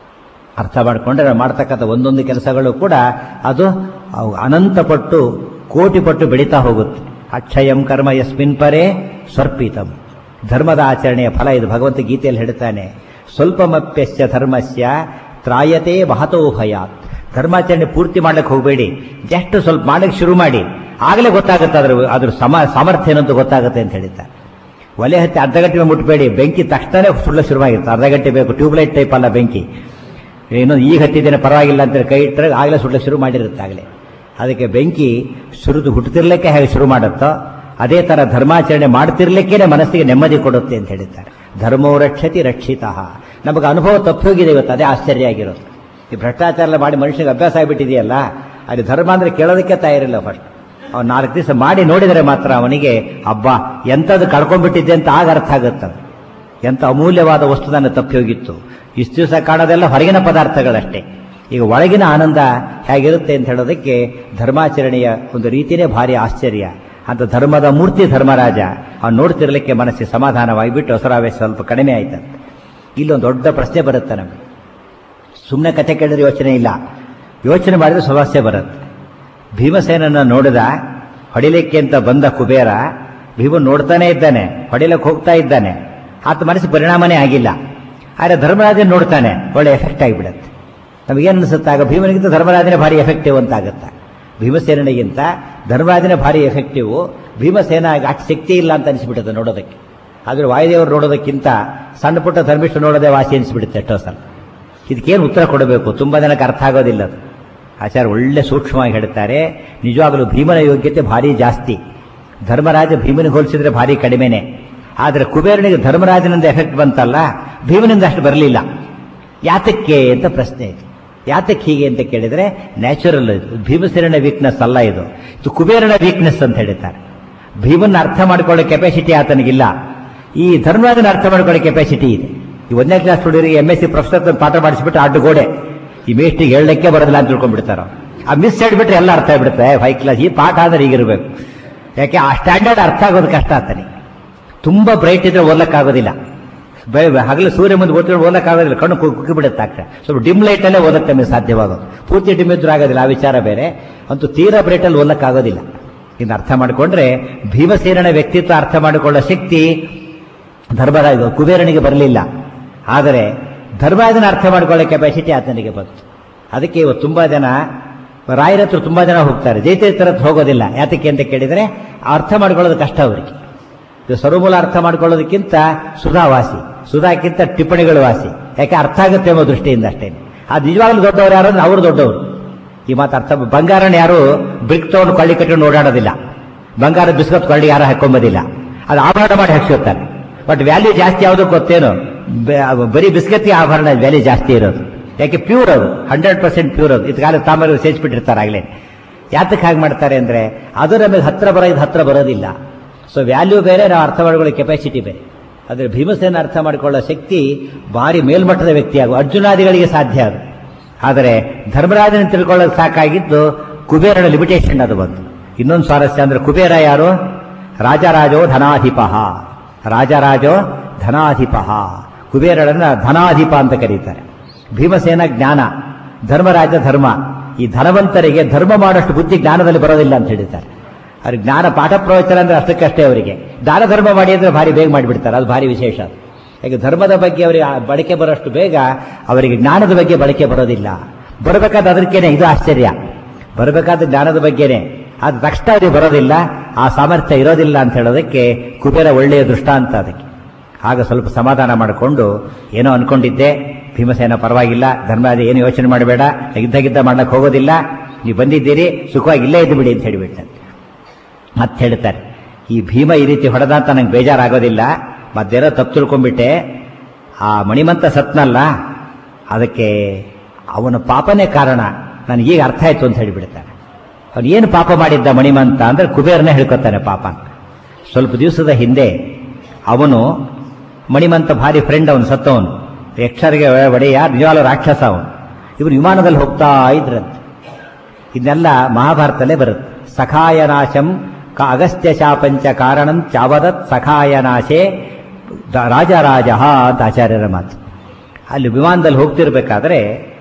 ಅರ್ಥ ಮಾಡಿಕೊಂಡ್ರೆ ಮಾಡ್ತಕ್ಕಂಥ ಒಂದೊಂದು ಕೆಲಸಗಳು ಕೂಡ ಅದು ಅನಂತ ಪಟ್ಟು ಕೋಟಿ ಪಟ್ಟು ಬೆಳೀತಾ ಹೋಗುತ್ತೆ. ಅಕ್ಷಯಂ ಕರ್ಮ ಯಸ್ಮಿನ್ ಪರೇ ಸ್ವರ್ಪಿತಂ. ಧರ್ಮದ ಆಚರಣೆಯ ಫಲ ಇದು. ಭಗವಂತ ಗೀತೆಯಲ್ಲಿ ಹೇಳ್ತಾನೆ, ಸ್ವಲ್ಪಮಪ್ಯಸ್ಯ ಧರ್ಮಸ್ಯ ತ್ರಾಯತೆ ಮಹತೋ ಭಯಾತ್. ಧರ್ಮಾಚರಣೆ ಪೂರ್ತಿ ಮಾಡ್ಲಿಕ್ಕೆ ಹೋಗಬೇಡಿ, ಜಸ್ಟ್ ಸ್ವಲ್ಪ ಮಾಡ್ಲಿಕ್ಕೆ ಶುರು ಮಾಡಿ, ಆಗಲೇ ಗೊತ್ತಾಗುತ್ತೆ ಅದ್ರ ಸಾಮರ್ಥ್ಯ ಏನಂತ ಗೊತ್ತಾಗುತ್ತೆ ಅಂತ ಹೇಳಿದ್ದಾರೆ. ಒಲೆ ಹತ್ತಿ ಅರ್ಧ ಗಂಟೆ ಮುಟ್ಟಬೇಡಿ, ಬೆಂಕಿ ತಕ್ಷಣ ಸುಳ್ಳ ಶುರುವಾಗಿರುತ್ತೆ. ಅರ್ಧ ಗಂಟೆ ಬೇಕು, ಟ್ಯೂಬ್ಲೈಟ್ ಟೈಪ್ ಅಲ್ಲ ಬೆಂಕಿ. ಏನೋ ಈಗ ಹತ್ತಿದ್ದೇನೆ ಪರವಾಗಿಲ್ಲ ಅಂತೇಳಿ ಕೈ ಇಟ್ಟರೆ ಆಗಲೇ ಸುಡ್ಲಿಕ್ಕೆ ಶುರು ಮಾಡಿರುತ್ತೆ ಆಗಲೇ. ಅದಕ್ಕೆ ಬೆಂಕಿ ಸುರಿದು ಹುಟ್ಟುತ್ತಿರ್ಲಿಕ್ಕೆ ಹೇಗೆ ಶುರು ಮಾಡುತ್ತೋ ಅದೇ ತರ ಧರ್ಮಾಚರಣೆ ಮಾಡ್ತಿರ್ಲಿಕ್ಕೇನೆ ಮನಸ್ಸಿಗೆ ನೆಮ್ಮದಿ ಕೊಡುತ್ತೆ ಅಂತ ಹೇಳಿದ್ದಾರೆ. ಧರ್ಮೋ ರಕ್ಷತಿ ರಕ್ಷಿತಃ. ನಮಗೆ ಅನುಭವ ತಪ್ಪೋಗಿದೆ ಇವತ್ತು, ಅದೇ ಆಶ್ಚರ್ಯ ಆಗಿರೋದು. ಈ ಭ್ರಷ್ಟಾಚಾರ ಮಾಡಿ ಮನುಷ್ಯನಿಗೆ ಅಭ್ಯಾಸ ಆಗಿಬಿಟ್ಟಿದೆಯಲ್ಲ, ಅಲ್ಲಿ ಧರ್ಮ ಅಂದ್ರೆ ಕೇಳೋದಕ್ಕೆ ತಯಾರಿಲ್ಲ. ಫಸ್ಟ್ ಅವ್ನು 4 ದಿವಸ ಮಾಡಿ ನೋಡಿದರೆ ಮಾತ್ರ ಅವನಿಗೆ ಹಬ್ಬ ಎಂಥದ್ದು ಕಳ್ಕೊಂಡ್ಬಿಟ್ಟಿದ್ದೆ ಅಂತ ಆಗ ಅರ್ಥ ಆಗುತ್ತೆ. ಎಂಥ ಅಮೂಲ್ಯವಾದ ವಸ್ತು ನನ್ನ ತಪ್ಪಿ ಹೋಗಿತ್ತು. ಇಷ್ಟು ದಿವಸ ಕಾಣೋದೆಲ್ಲ ಹೊರಗಿನ ಪದಾರ್ಥಗಳಷ್ಟೇ, ಈಗ ಒಳಗಿನ ಆನಂದ ಹೇಗಿರುತ್ತೆ ಅಂತ ಹೇಳೋದಕ್ಕೆ ಧರ್ಮಾಚರಣೆಯ ಒಂದು ರೀತಿಯೇ ಭಾರಿ ಆಶ್ಚರ್ಯ. ಅಂತ ಧರ್ಮದ ಮೂರ್ತಿ ಧರ್ಮರಾಜ, ಅವ್ನು ನೋಡ್ತಿರ್ಲಿಕ್ಕೆ ಮನಸ್ಸಿಗೆ ಸಮಾಧಾನವಾಗಿಬಿಟ್ಟು ಅಸುರಾವೇಶ ಸ್ವಲ್ಪ ಕಡಿಮೆ ಆಯ್ತಂತೆ. ಇಲ್ಲೊಂದು ದೊಡ್ಡ ಪ್ರಶ್ನೆ ಬರುತ್ತೆ ನಮಗೆ. ಸುಮ್ಮನೆ ಕಥೆ ಕೇಳಿದ್ರೆ ಯೋಚನೆ ಇಲ್ಲ, ಯೋಚನೆ ಮಾಡಿದ್ರೆ ಸಮಸ್ಯೆ ಬರುತ್ತೆ. ಭೀಮಸೇನನ್ನು ನೋಡಿದ, ಹೊಡಿಲಿಕ್ಕೆ ಅಂತ ಬಂದ ಕುಬೇರ, ಭೀಮನ್ ನೋಡ್ತಾನೆ ಇದ್ದಾನೆ, ಹೊಡಿಲಕ್ಕೆ ಹೋಗ್ತಾ ಇದ್ದಾನೆ, ಆತ ಮನಸ್ಸಿಗೆ ಪರಿಣಾಮನೇ ಆಗಿಲ್ಲ. ಆದರೆ ಧರ್ಮರಾಜನ ನೋಡ್ತಾನೆ, ಒಳ್ಳೆ ಎಫೆಕ್ಟ್ ಆಗಿಬಿಡುತ್ತೆ. ನಮಗೇನು ಅನಿಸುತ್ತೆ, ಆಗ ಭೀಮನಿಗಿಂತ ಧರ್ಮರಾಜನೇ ಭಾರಿ ಎಫೆಕ್ಟಿವ್ ಅಂತ ಆಗುತ್ತೆ. ಭೀಮಸೇನಿಗಿಂತ ಧರ್ಮರಾಜನೇ ಭಾರಿ ಎಫೆಕ್ಟಿವ್. ಭೀಮಸೇನ ಅಷ್ಟು ಶಕ್ತಿ ಇಲ್ಲ ಅಂತ ಅನಿಸ್ಬಿಡುತ್ತೆ ನೋಡೋದಕ್ಕೆ. ಆದರೆ ವಾಯುದೇವರು ನೋಡೋದಕ್ಕಿಂತ ಸಣ್ಣ ಪುಟ್ಟ ಧರ್ಮಿಷ್ಠ ನೋಡೋದೇ ವಾಸಿ ಅನಿಸ್ಬಿಡುತ್ತೆ ಎಷ್ಟೋ ಸಲ. ಇದಕ್ಕೇನು ಉತ್ತರ ಕೊಡಬೇಕು, ತುಂಬ ಜನಕ್ಕೆ ಅರ್ಥ ಆಗೋದಿಲ್ಲ ಅದು. ಆಚಾರ್ಯ ಒಳ್ಳೆ ಸೂಕ್ಷ್ಮವಾಗಿ ಹೇಳ್ತಾರೆ, ನಿಜವಾಗಲೂ ಭೀಮನ ಯೋಗ್ಯತೆ ಭಾರಿ ಜಾಸ್ತಿ. ಧರ್ಮರಾಜ ಭೀಮನಿಗೆ ಹೋಲಿಸಿದ್ರೆ ಭಾರಿ ಕಡಿಮೆನೆ. ಆದರೆ ಕುಬೇರನಿಗೆ ಧರ್ಮರಾಜನಿಂದ ಎಫೆಕ್ಟ್ ಬಂತಲ್ಲ, ಭೀಮನಿಂದ ಅಷ್ಟು ಬರಲಿಲ್ಲ. ಯಾತಕ್ಕೆ ಅಂತ ಪ್ರಶ್ನೆ ಇದೆ. ಯಾತಕ್ಕೆ ಹೀಗೆ ಅಂತ ಕೇಳಿದ್ರೆ, ನ್ಯಾಚುರಲ್. ಭೀಮಸೇನ ವೀಕ್ನೆಸ್ ಅಲ್ಲ ಇದು, ಇದು ಕುಬೇರನ ವೀಕ್ನೆಸ್ ಅಂತ ಹೇಳ್ತಾರೆ. ಭೀಮನ್ನ ಅರ್ಥ ಮಾಡಿಕೊಳ್ಳೋ ಕೆಪಾಸಿಟಿ ಆತನಿಗಿಲ್ಲ, ಈ ಧರ್ಮರಾಜನ ಅರ್ಥ ಮಾಡಿಕೊಳ್ಳೋ ಕೆಪಾಸಿಟಿ ಇದೆ. ಈ 1ನೇ ಕ್ಲಾಸ್ ಹುಡುಗರಿಗೆ MSc ಪ್ರೊಫೆಸರ್ ಪಾಠ ಮಾಡಿಸಿಬಿಟ್ಟು ಅಡ್ಡು ಗೋಡೆ, ಈ ಮೇಷ್ಟಿಗೆ ಹೇಳಲಿಕ್ಕೆ ಬರೋದಿಲ್ಲ ಅಂತ ತಿಳ್ಕೊಂಡ್ಬಿಡ್ತಾರ. ಆ ಮಿಸ್ ಹೇಳ್ಬಿಟ್ರೆ ಎಲ್ಲ ಅರ್ಥ ಆಗ್ಬಿಡುತ್ತೆ. 5 ಕ್ಲಾಸ್ ಈ ಪಾಠ ಅಂದ್ರೆ ಹೀಗಿರ್ಬೇಕು. ಯಾಕೆ ಆ ಸ್ಟ್ಯಾಂಡರ್ಡ್ ಅರ್ಥ ಆಗೋದು ಕಷ್ಟ ಆಗ್ತಾನೆ. ತುಂಬಾ ಬ್ರೈಟ್ ಇದ್ರೆ ಓದಕ್ಕಾಗೋದಿಲ್ಲ. ಹಗಲು ಸೂರ್ಯ ಮುಂದೆ ಓದಕ್ಕಾಗೋದಿಲ್ಲ, ಕಣ್ಣು ಕುಕ್ಕಿ ಬಿಡುತ್ತೆ ಆಗ್ತದೆ. ಸ್ವಲ್ಪ ಡಿಮ್ ಲೈಟ್ ಅಲ್ಲೇ ಓದಕ್ಕೆ ನಮಗೆ ಸಾಧ್ಯವಾಗೋದು. ಪೂರ್ತಿ ಡಿಮ್ ಇದ್ರೂ ಆಗೋದಿಲ್ಲ, ಆ ವಿಚಾರ ಬೇರೆ. ಅಂತೂ ತೀರಾ ಬ್ರೈಟ್ ಅಲ್ಲಿ ಓದಕ್ಕಾಗೋದಿಲ್ಲ. ಇನ್ನು ಅರ್ಥ ಮಾಡಿಕೊಂಡ್ರೆ ಭೀಮಸೇನನ ವ್ಯಕ್ತಿತ್ವ ಅರ್ಥ ಮಾಡಿಕೊಳ್ಳೋ ಶಕ್ತಿ ಧರ್ಮರಾಜ ಕುಬೇರನಿಗೆ ಬರಲಿಲ್ಲ. ಆದರೆ ಧರ್ಮರಾಜನ ಅರ್ಥ ಮಾಡಿಕೊಳ್ಳೋ ಕೆಪಾಸಿಟಿ ಆತನಿಗೆ ಬಂತು. ಅದಕ್ಕೆ ಇವತ್ತು ತುಂಬಾ ಜನ ರಾಯರ ಹತ್ರ ತುಂಬಾ ಜನ ಹೋಗ್ತಾರೆ, ಜೈತೀರ್ಥರ ಹತ್ರ ಹೋಗೋದಿಲ್ಲ. ಯಾತಕ್ಕೆ ಅಂತ ಕೇಳಿದರೆ ಅರ್ಥ ಮಾಡ್ಕೊಳ್ಳೋದು ಕಷ್ಟ ಅವರಿಗೆ. ಸರ್ವಮೂಲ ಅರ್ಥ ಮಾಡ್ಕೊಳ್ಳೋದಕ್ಕಿಂತ ಸುಧಾವಾಸಿ, ಸುಧಾಕ್ಕಿಂತ ಟಿಪ್ಪಣಿಗಳು ವಾಸಿ. ಯಾಕೆ ಅರ್ಥ ಆಗುತ್ತೆ ಎಂಬ ದೃಷ್ಟಿಯಿಂದ ಅಷ್ಟೇ. ಅದು ನಿಜವಾಗ್ಲೂ ದೊಡ್ಡವರು ಯಾರು ಅಂದ್ರೆ ಅವರು ದೊಡ್ಡವರು. ಈ ಮಾತು ಅರ್ಥ. ಬಂಗಾರನ ಯಾರು ಬ್ರಿಕ್ ತಗೊಂಡು ಕೊಳ್ಳಿ ಕಟ್ಟಿಕೊಂಡು ಓಡಾಡೋದಿಲ್ಲ, ಬಂಗಾರ ಬಿಸ್ಕತ್ ಕೊಳ್ಳಿ ಯಾರು ಹಾಕೊಂಬೋದಿಲ್ಲ. ಅದು ಆಭರಣ ಮಾಡಿ ಹಾಕ್ಸಿರ್ತಾರೆ. ಬಟ್ ವ್ಯಾಲ್ಯೂ ಜಾಸ್ತಿ ಯಾವುದಕ್ಕೆ ಗೊತ್ತೇನು? ಬರೀ ಬಿಸ್ಕತ್ಗೆ ಆಭರಣ ವ್ಯಾಲ್ಯೂ ಜಾಸ್ತಿ ಇರೋದು. ಯಾಕೆ? ಪ್ಯೂರ್ ಅದು, 100% ಪ್ಯೂರ್ ಅದು. ಇದಕ್ಕಾಲ ತಾಮ್ರ ಸೇರಿಸ್ಬಿಟ್ಟಿರ್ತಾರೆ ಆಗಲೇ. ಯಾತಕ್ಕೆ ಹಾಗೆ ಮಾಡ್ತಾರೆ ಅಂದ್ರೆ ಅದು ನಮಗೆ ಹತ್ರ ಬರೋದಿಲ್ಲ. ಸೊ ವ್ಯಾಲ್ಯೂ ಬೇರೆ, ನಾವು ಅರ್ಥ ಮಾಡಿಕೊಳ್ಳೋ ಕೆಪಾಸಿಟಿ ಬೇರೆ. ಆದರೆ ಭೀಮಸೇನ ಅರ್ಥ ಮಾಡಿಕೊಳ್ಳೋ ಶಕ್ತಿ ಭಾರಿ ಮೇಲ್ಮಟ್ಟದ ವ್ಯಕ್ತಿ ಆಗು. ಅರ್ಜುನಾದಿಗಳಿಗೆ ಸಾಧ್ಯ ಅದು. ಆದರೆ ಧರ್ಮರಾಜನ ತಿಳ್ಕೊಳ್ಳೋದು ಸಾಕಾಗಿದ್ದು ಕುಬೇರನ ಲಿಮಿಟೇಷನ್ ಅದು ಬಂತು. ಇನ್ನೊಂದು ಸ್ವಾರಸ್ಯ ಅಂದ್ರೆ ಕುಬೇರ ಯಾರು? ರಾಜರಾಜೋ ಧನಾಧಿಪ. ರಾಜರಾಜೋ ಧನಾಧಿಪ. ಕುಬೇರರನ್ನ ಧನಾಧಿಪ ಅಂತ ಕರೀತಾರೆ. ಭೀಮಸೇನ ಜ್ಞಾನ, ಧರ್ಮರಾಜ ಧರ್ಮ. ಈ ಧನವಂತರಿಗೆ ಧರ್ಮ ಮಾಡೋಷ್ಟು ಬುದ್ಧಿ ಜ್ಞಾನದಲ್ಲಿ ಬರೋದಿಲ್ಲ ಅಂತ ಹೇಳಿದ್ದಾರೆ. ಅವ್ರಿಗೆ ಜ್ಞಾನ ಪಾಠ ಪ್ರವಚನ ಅಂದ್ರೆ ಅಷ್ಟಕ್ಕಷ್ಟೇ. ಅವರಿಗೆ ದಾನ ಧರ್ಮ ಮಾಡಿ ಅಂದ್ರೆ ಭಾರಿ ಬೇಗ ಮಾಡಿಬಿಡ್ತಾರೆ. ಅದು ಭಾರಿ ವಿಶೇಷ. ಯಾಕೆ ಧರ್ಮದ ಬಗ್ಗೆ ಅವರಿಗೆ ಬಳಕೆ ಬರೋಷ್ಟು ಬೇಗ ಅವರಿಗೆ ಜ್ಞಾನದ ಬಗ್ಗೆ ಬಳಕೆ ಬರೋದಿಲ್ಲ. ಬರಬೇಕಾದ ಅದಕ್ಕೇನೆ ಇದು ಆಶ್ಚರ್ಯ. ಬರಬೇಕಾದ ಜ್ಞಾನದ ಬಗ್ಗೆನೆ, ಅದು ತಕ್ಷಣ ಅವರಿಗೆ ಬರೋದಿಲ್ಲ. ಆ ಸಾಮರ್ಥ್ಯ ಇರೋದಿಲ್ಲ ಅಂತ ಹೇಳೋದಕ್ಕೆ ಕುಬೇರ ಒಳ್ಳೆಯ ದೃಷ್ಟಾಂತ. ಅದಕ್ಕೆ ಆಗ ಸ್ವಲ್ಪ ಸಮಾಧಾನ ಮಾಡಿಕೊಂಡು ಏನೋ ಅನ್ಕೊಂಡಿದ್ದೆ, ಭೀಮಸೇನ ಪರವಾಗಿಲ್ಲ, ಧರ್ಮರಾಜ ಏನು ಯೋಚನೆ ಮಾಡಬೇಡ, ಇದ್ದಾಗಿದ್ದ ಮಾಡ್ಲಕ್ಕೆ ಹೋಗೋದಿಲ್ಲ, ನೀವು ಬಂದಿದ್ದೀರಿ, ಸುಖವಾಗಿ ಇಲ್ಲೇ ಇದ್ದು ಬಿಡಿ ಅಂತ ಹೇಳಿಬಿಟ್ಟಂತೆ. ಮತ್ತೆ ಹೇಳ್ತಾರೆ, ಈ ಭೀಮ ಈ ರೀತಿ ಹೊಡೆದ ಅಂತ ನಂಗೆ ಬೇಜಾರಾಗೋದಿಲ್ಲ, ಮತ್ತೇನೋ ತಪ್ಪು ತಿಳ್ಕೊಂಡ್ಬಿಟ್ಟೆ. ಆ ಮಣಿಮಂತ ಸತ್ನಲ್ಲ, ಅದಕ್ಕೆ ಅವನ ಪಾಪನೇ ಕಾರಣ, ನನಗೀಗ ಅರ್ಥ ಆಯ್ತು ಅಂತ ಹೇಳಿಬಿಡ್ತಾನೆ. ಅವನು ಏನು ಪಾಪ ಮಾಡಿದ್ದ ಮಣಿಮಂತ ಅಂದ್ರೆ ಕುಬೇರನೇ ಹೇಳ್ಕೊತಾನೆ ಪಾಪ. ಸ್ವಲ್ಪ ದಿವಸದ ಹಿಂದೆ ಅವನು ಮಣಿಮಂತ ಭಾರಿ ಫ್ರೆಂಡ್, ಅವನು ಸತ್ತವನು, ಯಕ್ಷರಿಗೆ ಒಡೆಯ, ನಿಜವಾದ ರಾಕ್ಷಸ ಅವನು. ಇವರು ವಿಮಾನದಲ್ಲಿ ಹೋಗ್ತಾ ಇದ್ರಂತೆ. ಇದನ್ನೆಲ್ಲ ಮಹಾಭಾರತಲ್ಲೇ ಬರುತ್ತೆ. ಸಖಾಯನಾಶಂ ಅಗಸ್ತ್ಯ ಶಾಪಂಚ ಕಾರಣಂ ಚಾವದತ್ ಸಖಾಯನಾಶೆ ರಾಜರಾಜ ಅಂತ ಆಚಾರ್ಯರ ಮಾತು. ಅಲ್ಲಿ ವಿಮಾನದಲ್ಲಿ ಹೋಗ್ತಿರ್ಬೇಕಾದ್ರೆ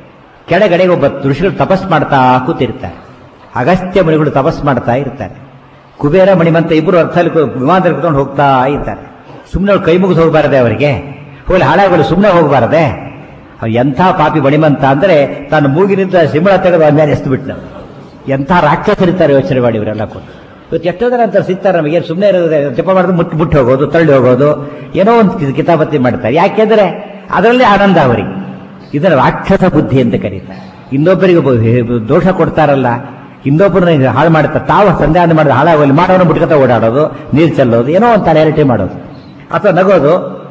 ಕೆಳಗಡೆ ಒಬ್ಬ ಋಷಿಗಳು ತಪಸ್ ಮಾಡ್ತಾ ಕೂತಿರ್ತಾರೆ. ಅಗಸ್ತ್ಯ ಮುನಿಗಳು ತಪಸ್ ಮಾಡ್ತಾ ಇರ್ತಾರೆ. ಕುಬೇರ ಮಣಿಮಂತ ಇಬ್ಬರು ಅರ್ಥದಲ್ಲಿ ವಿಮಾನದಲ್ಲಿ ಕೂತ್ಕೊಂಡು ಹೋಗ್ತಾ ಇದ್ದಾರೆ. ಸುಮ್ಮನೆ ಕೈ ಮುಗಿದು ಹೋಗಬಾರದೆ ಅವರಿಗೆ, ಹೋಗಲಿ ಹಾಳಾಗಲು ಸುಮ್ಮನೆ ಹೋಗಬಾರದೆ. ಅವ್ರು ಎಂಥ ಪಾಪಿ ಮಣಿಮಂತ ಅಂದ್ರೆ ತಾನು ಮೂಗಿನಿಂದ ಸಿಂಬಳ ತೆಗೆದು ಅನ್ಯಾಯ ಎಸ್ತು ಬಿಟ್ಟು. ಎಂಥ ರಾಕ್ಷಸರಿರ್ತಾರೆ ಯೋಚನೆ ಮಾಡಿ ಇವರೆಲ್ಲ ಕೂಡ. ಇವತ್ತು ಎಷ್ಟೋ ಜನ ಅಂತ ಸಿಗ್ತಾರೆ ನಮಗೆ, ಸುಮ್ಮನೆ ಇರೋದೇ ಜಪ ಮಾಡಿದ್ರೆ ಮುಟ್ಟು ಹೋಗೋದು, ತಳ್ಳಿ ಹೋಗೋದು, ಏನೋ ಒಂದು ಕಿತಾಪತಿ ಮಾಡ್ತಾರೆ. ಯಾಕೆಂದ್ರೆ ಅದರಲ್ಲೇ ಆನಂದ ಅವರಿಗೆ. ಇದರ ರಾಕ್ಷಸ ಬುದ್ಧಿ ಅಂತ ಕರೀತಾರೆ. ಇನ್ನೊಬ್ಬರಿಗೆ ದೋಷ ಕೊಡ್ತಾರಲ್ಲ, ಇನ್ನೊಬ್ಬರನ್ನ ಹಾಳು ಮಾಡ್ತಾರೆ, ತಾವು ಸಂಧಾನ ಮಾಡಿದ್ರೆ ಹಾಳಾಗೋಲಿ, ಮಾಡೋನು ಬಿಟ್ಕೊತ ಓಡಾಡೋದು, ನೀರು ಚೆಲ್ಲೋದು, ಏನೋ ಒಂದು ಟಾರ್ಗೆಟ್ ಮಾಡೋದು ಅಥವಾ ನಗೋದು.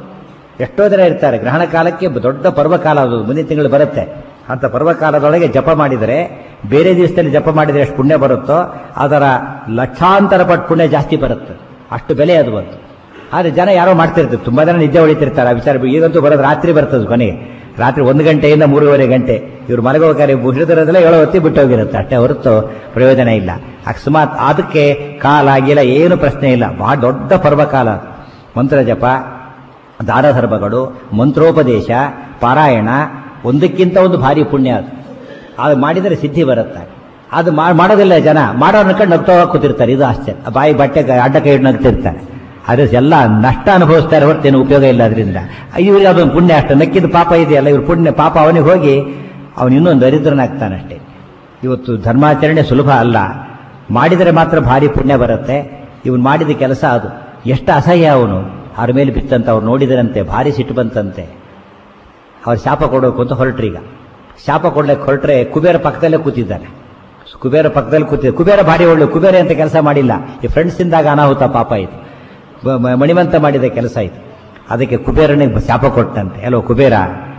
ಎಷ್ಟೋ ಜನ ಇರ್ತಾರೆ, ಗ್ರಹಣ ಕಾಲಕ್ಕೆ ದೊಡ್ಡ ಪರ್ವಕಾಲ ಅದು ಮುಂದಿನ ತಿಂಗಳು ಬರುತ್ತೆ. ಅಂತ ಪರ್ವಕಾಲದೊಳಗೆ ಜಪ ಮಾಡಿದರೆ, ಬೇರೆ ದಿವಸದಲ್ಲಿ ಜಪ ಮಾಡಿದರೆ ಎಷ್ಟು ಪುಣ್ಯ ಬರುತ್ತೋ ಅದರ ಲಕ್ಷಾಂತರ ಪಟ್ಟು ಪುಣ್ಯ ಜಾಸ್ತಿ ಬರುತ್ತೆ. ಅಷ್ಟು ಬೆಲೆ ಅದು ಬಂತು. ಆದರೆ ಜನ ಯಾರೋ ಮಾಡ್ತಿರ್ತಾರೆ, ತುಂಬಾ ಜನ ನಿದ್ದೆ ಹೊಡಿತಿರ್ತಾರೆ. ಆ ವಿಚಾರ ಈಗಂತೂ ಬರೋದು ರಾತ್ರಿ ಬರ್ತದೆ, ಕೊನೆಗೆ ರಾತ್ರಿ 1 ಗಂಟೆಯಿಂದ 3:30 ಗಂಟೆ. ಇವರು ಮಲಗೋಕಾರಿ ಹಿಡಿದಿರೋದೆಲ್ಲ 7 ಹೊತ್ತಿ ಬಿಟ್ಟು ಹೋಗಿರುತ್ತೆ, ಅಷ್ಟೇ ಹೊರತು ಪ್ರಯೋಜನ ಇಲ್ಲ. ಅಕಸ್ಮಾತ್ ಅದಕ್ಕೆ ಕಾಲ ಆಗಿಲ್ಲ, ಏನು ಪ್ರಶ್ನೆ ಇಲ್ಲ. ಬಹಳ ದೊಡ್ಡ ಪರ್ವಕಾಲ. ಮಂತ್ರ ಜಪ, ದಾನ ಧರ್ಮಗಳು, ಮಂತ್ರೋಪದೇಶ, ಪಾರಾಯಣ, ಒಂದಕ್ಕಿಂತ ಒಂದು ಭಾರಿ ಪುಣ್ಯ ಅದು. ಅದು ಮಾಡಿದರೆ ಸಿದ್ಧಿ ಬರುತ್ತೆ. ಅದು ಮಾಡೋದಿಲ್ಲ ಜನ, ಮಾಡೋರ್ನ ಕಂಡು ನಗ್ತಾ ಕೂತಿರ್ತಾರೆ. ಇದು ಆಶ್ಚರ್ಯ. ಬಾಯಿ ಬಟ್ಟೆ ಅಡ್ಡ ಕೈ ನಗ್ತಿರ್ತಾರೆ. ಅದೇ ಎಲ್ಲ ನಷ್ಟ ಅನುಭವಿಸ್ತಾರೆ, ಹೊರತೇನು ಉಪಯೋಗ ಇಲ್ಲ ಅದರಿಂದ. ಇವ್ರಿಗೆ ಅದೊಂದು ಪುಣ್ಯ ಅಷ್ಟೇ, ನಕ್ಕಿದ ಪಾಪ ಇದೆಯಲ್ಲ, ಇವ್ರ ಪುಣ್ಯ ಪಾಪ ಅವನಿಗೆ ಹೋಗಿ ಅವನು ಇನ್ನೊಂದು ದರಿದ್ರನಾಗ್ತಾನಷ್ಟೇ. ಇವತ್ತು ಧರ್ಮಾಚರಣೆ ಸುಲಭ ಅಲ್ಲ, ಮಾಡಿದರೆ ಮಾತ್ರ ಭಾರಿ ಪುಣ್ಯ ಬರುತ್ತೆ. ಇವನು ಮಾಡಿದ ಕೆಲಸ ಅದು ಎಷ್ಟು ಅಸಹ್ಯ. ಅವನು ಅವ್ರ ಮೇಲೆ ಬಿತ್ತಂತ ಅವ್ರು ನೋಡಿದರಂತೆ, ಭಾರಿ ಸಿಟ್ಟು ಬಂತಂತೆ. ಅವ್ರು ಶಾಪ ಕೊಡೋಕು ಅಂತ ಹೊರಟ್ರೀಗ. ಶಾಪ ಕೊಡ್ಲಿಕ್ಕೆ ಹೊರಟ್ರೆ ಕುಬೇರ ಪಕ್ಕದಲ್ಲೇ ಕೂತಿದ್ದಾನೆ. ಕುಬೇರ ಪಕ್ಕದಲ್ಲಿ ಕೂತಿದ್ದ. ಕುಬೇರ ಭಾರಿ ಒಳ್ಳೆ, ಕುಬೇರ ಅಂತ ಕೆಲಸ ಮಾಡಿಲ್ಲ, ಈ ಫ್ರೆಂಡ್ಸ್ ಇಂದಾಗ ಅನಾಹುತ ಪಾಪ ಇದು. ಮಣಿಮಂತ ಮಾಡಿದ ಕೆಲಸ ಇದು. ಅದಕ್ಕೆ ಕುಬೇರನಿಗೆ ಶಾಪ ಕೊಟ್ಟಂತೆ. ಎಲ್ಲೋ ಕುಬೇರ,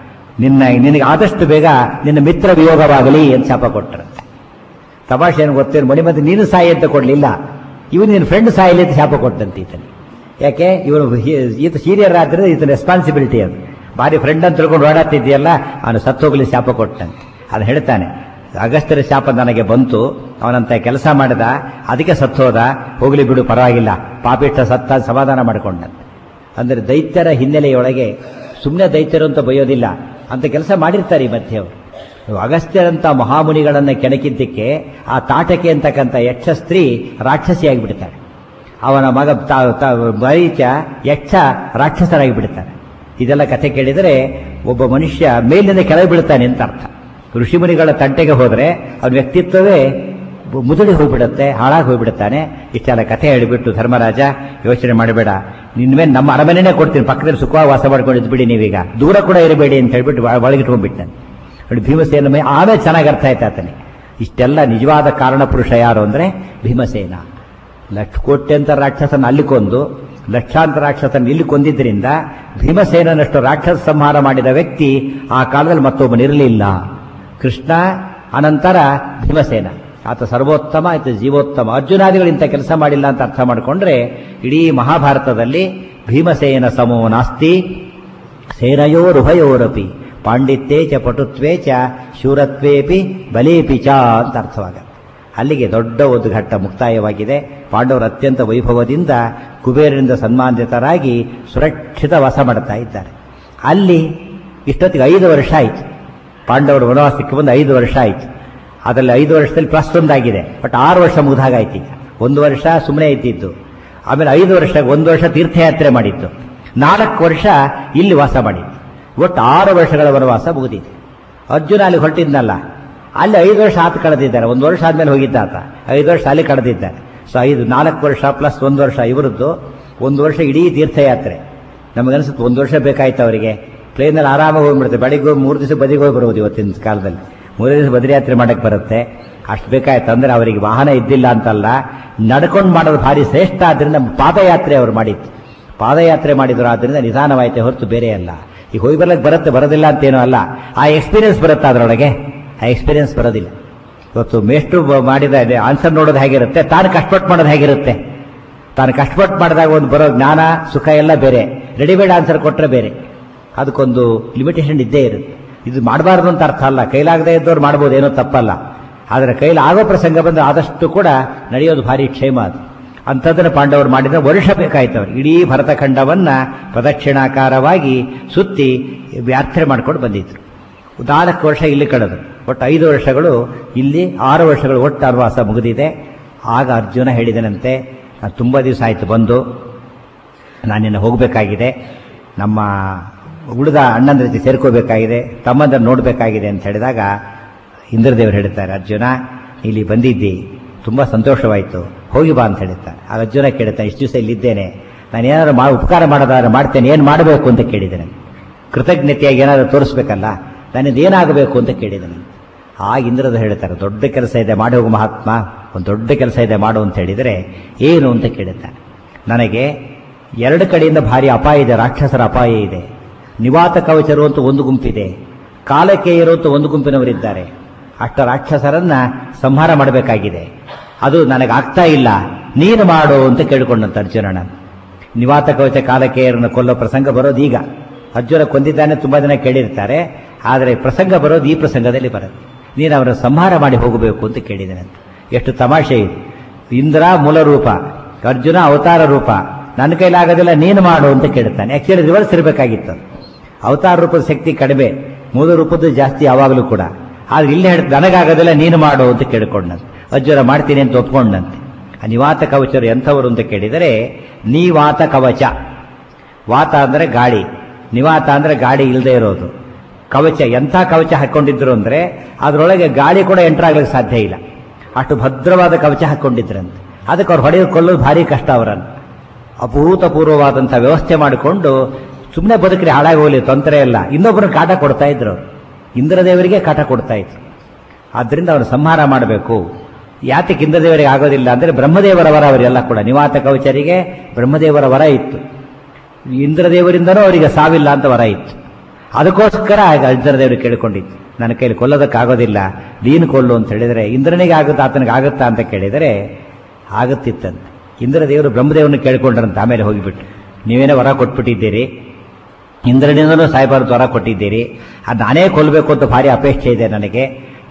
ನಿನಗೆ ಆದಷ್ಟು ಬೇಗ ನಿನ್ನ ಮಿತ್ರ ವಿಯೋಗವಾಗಲಿ ಅಂತ ಶಾಪ ಕೊಟ್ಟರಂತೆ. ತಮಾಷೆ ಏನು ಗೊತ್ತೇನು, ಮಣಿಮಂತ ನೀನು ಸಾಯಿ ಅಂತ ಕೊಡ್ಲಿಲ್ಲ, ಇವನು ನಿನ್ನ ಫ್ರೆಂಡ್ ಸಾಯಲಿ ಅಂತ ಶಾಪ ಕೊಟ್ಟಂತೆ ಈತನಿಗೆ. ಯಾಕೆ? ಇವನು ಈತ ಸೀನಿಯರ್ ಆದ್ರೆ ಈತನ ರೆಸ್ಪಾನ್ಸಿಬಿಲಿಟಿ ಅದು. ಭಾರಿ ಫ್ರೆಂಡ್ ಅಂತ ತಿಳ್ಕೊಂಡು ಓಡಾಡ್ತಿದ್ಯಲ್ಲ, ಅವನು ಸತ್ತು ಹೋಗಲಿ ಶಾಪ ಕೊಟ್ಟಂತೆ. ಅದು ಹೇಳ್ತಾನೆ, ಅಗಸ್ತ್ಯರ ಶಾಪ ನನಗೆ ಬಂತು, ಅವನಂತ ಕೆಲಸ ಮಾಡಿದ, ಅದಕ್ಕೆ ಸತ್ತೋದ, ಹೋಗ್ಲಿ ಬಿಡು ಪರವಾಗಿಲ್ಲ, ಪಾಪಿಷ್ಟ ಸತ್ತ ಸಮಾಧಾನ ಮಾಡಿಕೊಂಡಂತೆ. ಅಂದರೆ ದೈತ್ಯರ ಹಿನ್ನೆಲೆಯೊಳಗೆ ಸುಮ್ಮನೆ ದೈತ್ಯರು ಅಂತ ಬೈಯೋದಿಲ್ಲ, ಅಂತ ಕೆಲಸ ಮಾಡಿರ್ತಾರೆ ಈ ಮಧ್ಯೆ ಅವರು. ಅಗಸ್ತ್ಯರಂಥ ಮಹಾಮುನಿಗಳನ್ನು ಕೆಣಕಿದ್ದಕ್ಕೆ ಆ ತಾಟಕೆ ಅಂತಕ್ಕಂಥ ಯಕ್ಷ ಸ್ತ್ರೀ ರಾಕ್ಷಸಿಯಾಗಿ ಬಿಡ್ತಾಳೆ. ಅವನ ಮಗ ಮರೀಚ ಯಕ್ಷ ರಾಕ್ಷಸರಾಗಿ ಬಿಡ್ತಾನೆ. ಇದೆಲ್ಲ ಕಥೆ ಕೇಳಿದರೆ ಒಬ್ಬ ಮನುಷ್ಯ ಮೇಲಿಂದ ಕೆಳಗೆ ಬೀಳ್ತಾನೆ ಅಂತ ಅರ್ಥ. ಋಷಿಮುನಿಗಳ ತಂಟೆಗೆ ಹೋದರೆ ಅವನ ವ್ಯಕ್ತಿತ್ವವೇ ಮುದುಡಿ ಹೋಗ್ಬಿಡುತ್ತೆ, ಹಾಳಾಗಿ ಹೋಗ್ಬಿಡುತ್ತಾನೆ. ಇಷ್ಟೆಲ್ಲ ಕಥೆ ಹೇಳಿಬಿಟ್ಟು ಧರ್ಮರಾಜ ಯೋಚನೆ ಮಾಡಬೇಡ, ನಿನ್ಮೇಲೆ ನಮ್ಮ ಅರಮನೆನೇ ಕೊಡ್ತೀನಿ, ಪಕ್ಕದಲ್ಲಿ ಸುಖವಾಗಿ ವಾಸ ಮಾಡ್ಕೊಂಡಿದ್ದು ಬಿಡಿ, ನೀವೀಗ ದೂರ ಕೂಡ ಇರಬೇಡಿ ಅಂತ ಹೇಳ್ಬಿಟ್ಟು ಒಳಗಿಟ್ಕೊಂಡ್ಬಿಟ್ಟೆ. ನೋಡಿ ಭೀಮಸೇನ ಆಮೇಲೆ ಚೆನ್ನಾಗಿ ಅರ್ಥ ಆಯ್ತು ಆತನೆ. ಇಷ್ಟೆಲ್ಲ ನಿಜವಾದ ಕಾರಣ ಪುರುಷ ಯಾರು ಅಂದರೆ ಭೀಮಸೇನ. ಕೋಟ್ಯಂತರ ರಾಕ್ಷಸನ ಅಲ್ಲಿ ಕೊಂದು ಲಕ್ಷಾಂತರ ರಾಕ್ಷಸನ ಇಲ್ಲಿ ಕೊಂದಿದ್ದರಿಂದ ಭೀಮಸೇನನಷ್ಟು ರಾಕ್ಷಸ ಸಂಹಾರ ಮಾಡಿದ ವ್ಯಕ್ತಿ ಆ ಕಾಲದಲ್ಲಿ ಮತ್ತೊಬ್ಬನಿರಲಿಲ್ಲ. ಕೃಷ್ಣ ಅನಂತರ ಭೀಮಸೇನ, ಆತ ಸರ್ವೋತ್ತಮ, ಆತ ಜೀವೋತ್ತಮ. ಅರ್ಜುನಾದಿಗಳಿಂತ ಕೆಲಸ ಮಾಡಿಲ್ಲ ಅಂತ ಅರ್ಥ ಮಾಡಿಕೊಂಡ್ರೆ ಇಡೀ ಮಹಾಭಾರತದಲ್ಲಿ ಭೀಮಸೇನ ಸಮೋ ನಾಸ್ತಿ ಸೇನಯೋರುಭಯೋರಪಿ ಪಾಂಡಿತ್ಯೇ ಚ ಪಟುತ್ವೇ ಚ ಶೂರತ್ವೇಪಿ ಬಲೇಪಿ ಚ ಅಂತ ಅರ್ಥವಾಗುತ್ತೆ. ಅಲ್ಲಿಗೆ ದೊಡ್ಡ ಒಂದು ಘಟ್ಟ ಮುಕ್ತಾಯವಾಗಿದೆ. ಪಾಂಡವರು ಅತ್ಯಂತ ವೈಭವದಿಂದ ಕುಬೇರನಿಂದ ಸನ್ಮಾನಿತರಾಗಿ ಸುರಕ್ಷಿತ ವಾಸ ಮಾಡ್ತಾ ಇದ್ದಾರೆ. ಅಲ್ಲಿ ಇಷ್ಟೊತ್ತಿಗೆ 5 ವರ್ಷ ಆಯಿತು. ಪಾಂಡವರು ವನವಾಸಕ್ಕೆ ಬಂದು 5 ವರ್ಷ ಆಯಿತು. ಅದರಲ್ಲಿ 5 ವರ್ಷದಲ್ಲಿ ಪ್ಲಸ್ ಒಂದಾಗಿದೆ, ಬಟ್ 6 ವರ್ಷ ಮುಗಿದಾಗಾಯ್ತು. ಈಗ 1 ವರ್ಷ ಸುಮ್ಮನೆ ಇದ್ದಿದ್ದು, ಆಮೇಲೆ 5 ವರ್ಷ, 1 ವರ್ಷ ತೀರ್ಥಯಾತ್ರೆ ಮಾಡಿತ್ತು, 4 ವರ್ಷ ಇಲ್ಲಿ ವಾಸ ಮಾಡಿದ್ದು. ಒಟ್ಟು 6 ವರ್ಷಗಳ ವನವಾಸ ಮುಗಿದಿದೆ. ಅರ್ಜುನ ಅಲ್ಲಿ ಹೊರಟಿದ್ನಲ್ಲ, ಅಲ್ಲಿ 5 ವರ್ಷ ಆತ ಕಳೆದಿದ್ದಾರೆ. 1 ವರ್ಷ ಆದ್ಮೇಲೆ ಹೋಗಿದ್ದ ಆತ, 5 ವರ್ಷ ಅಲ್ಲಿ ಕಳೆದಿದ್ದಾರೆ. ಸೊ 4 ವರ್ಷ ಪ್ಲಸ್ 1 ವರ್ಷ ಇವರದ್ದು, 1 ವರ್ಷ ಇಡೀ ತೀರ್ಥಯಾತ್ರೆ. ನಮಗನ್ಸುತ್ತೆ 1 ವರ್ಷ ಬೇಕಾಯ್ತು ಅವರಿಗೆ. ಪ್ಲೇನಲ್ಲಿ ಆರಾಮಾಗಿ ಹೋಗ್ಬಿಡುತ್ತೆ, ಬೆಳಿಗ್ಗೆ 3 ದಿವಸ ಬದಿಗೆ ಹೋಗಿ ಬರೋದು ಇವತ್ತಿನ ಕಾಲದಲ್ಲಿ. 3 ದಿವಸ ಬದರಿಯಾತ್ರೆ ಮಾಡಕ್ಕೆ ಬರುತ್ತೆ, ಅಷ್ಟು ಬೇಕಾಯ್ತು. ಅಂದರೆ ಅವರಿಗೆ ವಾಹನ ಇದ್ದಿಲ್ಲ ಅಂತಲ್ಲ, ನಡ್ಕೊಂಡು ಮಾಡೋದು ಭಾರಿ ಶ್ರೇಷ್ಠ. ಆದ್ದರಿಂದ ಪಾದಯಾತ್ರೆ ಅವರು ಮಾಡಿತ್ತು, ಪಾದಯಾತ್ರೆ ಮಾಡಿದ್ರು, ಆದ್ದರಿಂದ ನಿಧಾನವಾಯ್ತೆ ಹೊರತು ಬೇರೆ ಅಲ್ಲ. ಈಗ ಹೋಗಿ ಬರ್ಲಿಕ್ಕೆ ಬರುತ್ತೆ, ಬರೋದಿಲ್ಲ ಅಂತೇನೂ ಅಲ್ಲ, ಆ ಎಕ್ಸ್ಪೀರಿಯನ್ಸ್ ಬರುತ್ತೆ ಅದರೊಳಗೆ. ಆ ಎಕ್ಸ್ಪೀರಿಯನ್ಸ್ ಬರೋದಿಲ್ಲ. ಇವತ್ತು ಮೇಷ್ಟ್ರು ಮಾಡಿದ ಆನ್ಸರ್ ನೋಡೋದು ಹೇಗಿರುತ್ತೆ, ತಾನು ಕಷ್ಟಪಟ್ಟು ಮಾಡೋದು ಹೇಗಿರುತ್ತೆ. ತಾನು ಕಷ್ಟಪಟ್ಟು ಮಾಡಿದಾಗ ಒಂದು ಬರೋ ಜ್ಞಾನ ಸುಖ ಎಲ್ಲ ಬೇರೆ, ರೆಡಿಮೇಡ್ ಆನ್ಸರ್ ಕೊಟ್ಟರೆ ಬೇರೆ. ಅದಕ್ಕೊಂದು ಲಿಮಿಟೇಷನ್ ಇದ್ದೇ ಇರುತ್ತೆ. ಇದು ಮಾಡಬಾರ್ದು ಅಂತ ಅರ್ಥ ಅಲ್ಲ, ಕೈಲಾಗದೇ ಇದ್ದವ್ರು ಮಾಡ್ಬೋದು, ಏನೋ ತಪ್ಪಲ್ಲ. ಆದರೆ ಕೈಲಿ ಆಗೋ ಪ್ರಸಂಗ ಬಂದರೆ ಆದಷ್ಟು ಕೂಡ ನಡೆಯೋದು ಭಾರಿ ಕ್ಷೇಮ. ಅದು ಅಂಥದ್ದನ್ನು ಪಾಂಡವರು ಮಾಡಿದರೆ ವರ್ಷ ಬೇಕಾಯ್ತು ಅವರು. ಇಡೀ ಭರತಖಂಡವನ್ನ ಪ್ರದಕ್ಷಿಣಾಕಾರವಾಗಿ ಸುತ್ತಿ ಯಾತ್ರೆ ಮಾಡ್ಕೊಂಡು ಬಂದಿದ್ರು. 4 ವರ್ಷ ಇಲ್ಲಿ ಕಳೆದು ಒಟ್ಟು 5 ವರ್ಷಗಳು ಇಲ್ಲಿ, 6 ವರ್ಷಗಳು ಒಟ್ಟು ಅರ್ವಾಸ ಮುಗಿದಿದೆ. ಆಗ ಅರ್ಜುನ ಹೇಳಿದನಂತೆ, ತುಂಬ ದಿವಸ ಆಯಿತು ಬಂದು, ನಾನಿನ್ನು ಹೋಗಬೇಕಾಗಿದೆ, ನಮ್ಮ ಉಳಿದ ಅಣ್ಣನ ಜೊತೆ ಸೇರ್ಕೋಬೇಕಾಗಿದೆ, ತಮ್ಮಂದ್ರ ನೋಡಬೇಕಾಗಿದೆ ಅಂತ ಹೇಳಿದಾಗ ಇಂದ್ರದೇವರು ಹೇಳ್ತಾರೆ, ಅರ್ಜುನ ಇಲ್ಲಿ ಬಂದಿದ್ದಿ, ತುಂಬ ಸಂತೋಷವಾಯಿತು, ಹೋಗಿ ಬಾ ಅಂತ ಹೇಳ್ತಾರೆ. ಆಗ ಅರ್ಜುನ ಕೇಳ್ತಾನೆ, ಇಷ್ಟು ದಿವಸ ಇಲ್ಲಿದ್ದೇನೆ, ನಾನು ಏನಾದರೂ ಉಪಕಾರ ಮಾಡೋದಾದ್ರೆ ಮಾಡ್ತೇನೆ, ಏನು ಮಾಡಬೇಕು ಅಂತ ಕೇಳಿದ್ದೇನೆ. ಕೃತಜ್ಞತೆಯಾಗಿ ಏನಾದರೂ ತೋರಿಸ್ಬೇಕಲ್ಲ, ನನ್ನಿಂದ ಏನಾಗಬೇಕು ಅಂತ ಕೇಳಿದ್ದೇನೆ. ಆಗ ಇಂದ್ರದೇವರು ಹೇಳ್ತಾರೆ, ದೊಡ್ಡ ಕೆಲಸ ಇದೆ ಮಾಡಿ ಹೋಗು ಮಹಾತ್ಮ, ಒಂದು ದೊಡ್ಡ ಕೆಲಸ ಇದೆ ಮಾಡು ಅಂತ ಹೇಳಿದರೆ ಏನು ಅಂತ ಕೇಳುತ್ತಾನೆ. ನನಗೆ 2 ಕಡೆಯಿಂದ ಭಾರಿ ಅಪಾಯ ಇದೆ, ರಾಕ್ಷಸರ ಅಪಾಯ ಇದೆ. ನಿವಾತ ಕವಚರು ಅಂತ ಒಂದು ಗುಂಪಿದೆ, ಕಾಲಕೇಯರು ಅಂತ ಒಂದು ಗುಂಪಿನವರಿದ್ದಾರೆ. ಅಷ್ಟ ರಾಕ್ಷಸರನ್ನ ಸಂಹಾರ ಮಾಡಬೇಕಾಗಿದೆ, ಅದು ನನಗಾಗ್ತಾ ಇಲ್ಲ, ನೀನು ಮಾಡು ಅಂತ ಕೇಳಿಕೊಂಡಂತ ಅರ್ಜುನನ. ನಿವಾತ ಕವಚ ಕಾಲಕೇಯರನ್ನು ಕೊಲ್ಲೋ ಪ್ರಸಂಗ ಬರೋದು ಈಗ. ಅರ್ಜುನ ಕೊಂದಿದ್ದಾನೆ, ತುಂಬಾ ಜನ ಕೇಳಿರ್ತಾರೆ, ಆದರೆ ಪ್ರಸಂಗ ಬರೋದು ಈ ಪ್ರಸಂಗದಲ್ಲಿ ಬರುತ್ತೆ. ನೀನು ಅವರ ಸಂಹಾರ ಮಾಡಿ ಹೋಗಬೇಕು ಅಂತ ಕೇಳಿದ್ದೇನೆ. ಎಷ್ಟು ತಮಾಷೆ ಇದು. ಇಂದ್ರ ಮೂಲ ರೂಪ, ಅರ್ಜುನ ಅವತಾರ ರೂಪ, ನನ್ನ ಕೈಲಾಗೋದಿಲ್ಲ ನೀನು ಮಾಡು ಅಂತ ಕೇಳ್ತಾನೆ. ಆಕ್ಚುಲಿ ರಿವರ್ಸ್ ಇರಬೇಕಾಗಿತ್ತು. ಅವತಾರ ರೂಪದ ಶಕ್ತಿ ಕಡಿಮೆ, ಮೂಲ ರೂಪದ ಜಾಸ್ತಿ ಯಾವಾಗಲೂ ಕೂಡ. ಆದ್ರೆ ಇಲ್ಲಿ ಹೇಳ್ತ ನನಗಾಗೋದಿಲ್ಲ ನೀನು ಮಾಡು ಅಂತ ಕೇಳಿಕೊಂಡಂತೆ. ಅರ್ಜುನ ಮಾಡ್ತೀನಿ ಅಂತ ಒಪ್ಕೊಂಡಂತೆ. ಆ ನಿವಾತ ಕವಚರು ಎಂಥವರು ಅಂತ ಕೇಳಿದರೆ, ನಿವಾತ ಕವಚ. ವಾತ ಅಂದರೆ ಗಾಳಿ, ನಿವಾತ ಅಂದರೆ ಗಾಳಿ ಇಲ್ಲದೆ ಇರೋದು. ಕವಚ, ಎಂಥ ಕವಚ ಹಾಕೊಂಡಿದ್ರು ಅಂದರೆ ಅದರೊಳಗೆ ಗಾಳಿ ಕೂಡ ಎಂಟರ್ ಆಗ್ಲಿಕ್ಕೆ ಸಾಧ್ಯ ಇಲ್ಲ, ಅಷ್ಟು ಭದ್ರವಾದ ಕವಚ ಹಾಕೊಂಡಿದ್ರಂತೆ. ಅದಕ್ಕೆ ಅವ್ರು ಹೊಡೆದು ಕೊಳ್ಳೋದು ಭಾರಿ ಕಷ್ಟ ಅವರನ್ನು. ಅಭೂತಪೂರ್ವವಾದಂಥ ವ್ಯವಸ್ಥೆ ಮಾಡಿಕೊಂಡು ಸುಮ್ಮನೆ ಬದುಕ್ರಿ, ಹಾಳಾಗಿ ಹೋಗಲಿ, ತೊಂದರೆ ಇಲ್ಲ, ಇನ್ನೊಬ್ಬರನ್ನು ಕಾಟ ಕೊಡ್ತಾ ಇದ್ರು ಅವರು. ಇಂದ್ರದೇವರಿಗೆ ಕಾಟ ಕೊಡ್ತಾ ಇದ್ರು. ಆದ್ದರಿಂದ ಅವನು ಸಂಹಾರ ಮಾಡಬೇಕು. ಯಾತಕ್ಕೆ ಇಂದ್ರದೇವರಿಗೆ ಆಗೋದಿಲ್ಲ ಅಂದರೆ ಬ್ರಹ್ಮದೇವರ ವರ ಅವರೆಲ್ಲ ಕೂಡ. ನಿವಾತ ಕವಚರಿಗೆ ಬ್ರಹ್ಮದೇವರ ವರ ಇತ್ತು, ಇಂದ್ರದೇವರಿಂದನೂ ಅವರಿಗೆ ಸಾವಿಲ್ಲ ಅಂತ ವರ ಇತ್ತು. ಅದಕ್ಕೋಸ್ಕರ ಆಗ ಇಂದ್ರದೇವರು ಕೇಳಿಕೊಂಡಿತ್ತು, ನನ್ನ ಕೈಲಿ ಕೊಲ್ಲೋದಕ್ಕಾಗೋದಿಲ್ಲ, ನೀನು ಕೊಲ್ಲು ಅಂತ ಹೇಳಿದರೆ. ಇಂದ್ರನಿಗೆ ಆಗುತ್ತಾ ಆತನಿಗೆ ಆಗುತ್ತಾ ಅಂತ ಕೇಳಿದರೆ ಆಗುತ್ತಿತ್ತಂತೆ. ಇಂದ್ರದೇವರು ಬ್ರಹ್ಮದೇವರನ್ನು ಕೇಳಿಕೊಂಡ್ರಂತ. ಆಮೇಲೆ ಹೋಗಿಬಿಟ್ಟು, ನೀವೇನೋ ವರ ಕೊಟ್ಬಿಟ್ಟಿದ್ದೀರಿ, ಇಂದ್ರನಿಂದನೂ ಸಾಯಬಾರದು ವರ ಕೊಟ್ಟಿದ್ದೀರಿ, ಅದು ನಾನೇ ಕೊಲ್ಲಬೇಕು ಅಂತ ಭಾರಿ ಅಪೇಕ್ಷೆ ಇದೆ ನನಗೆ,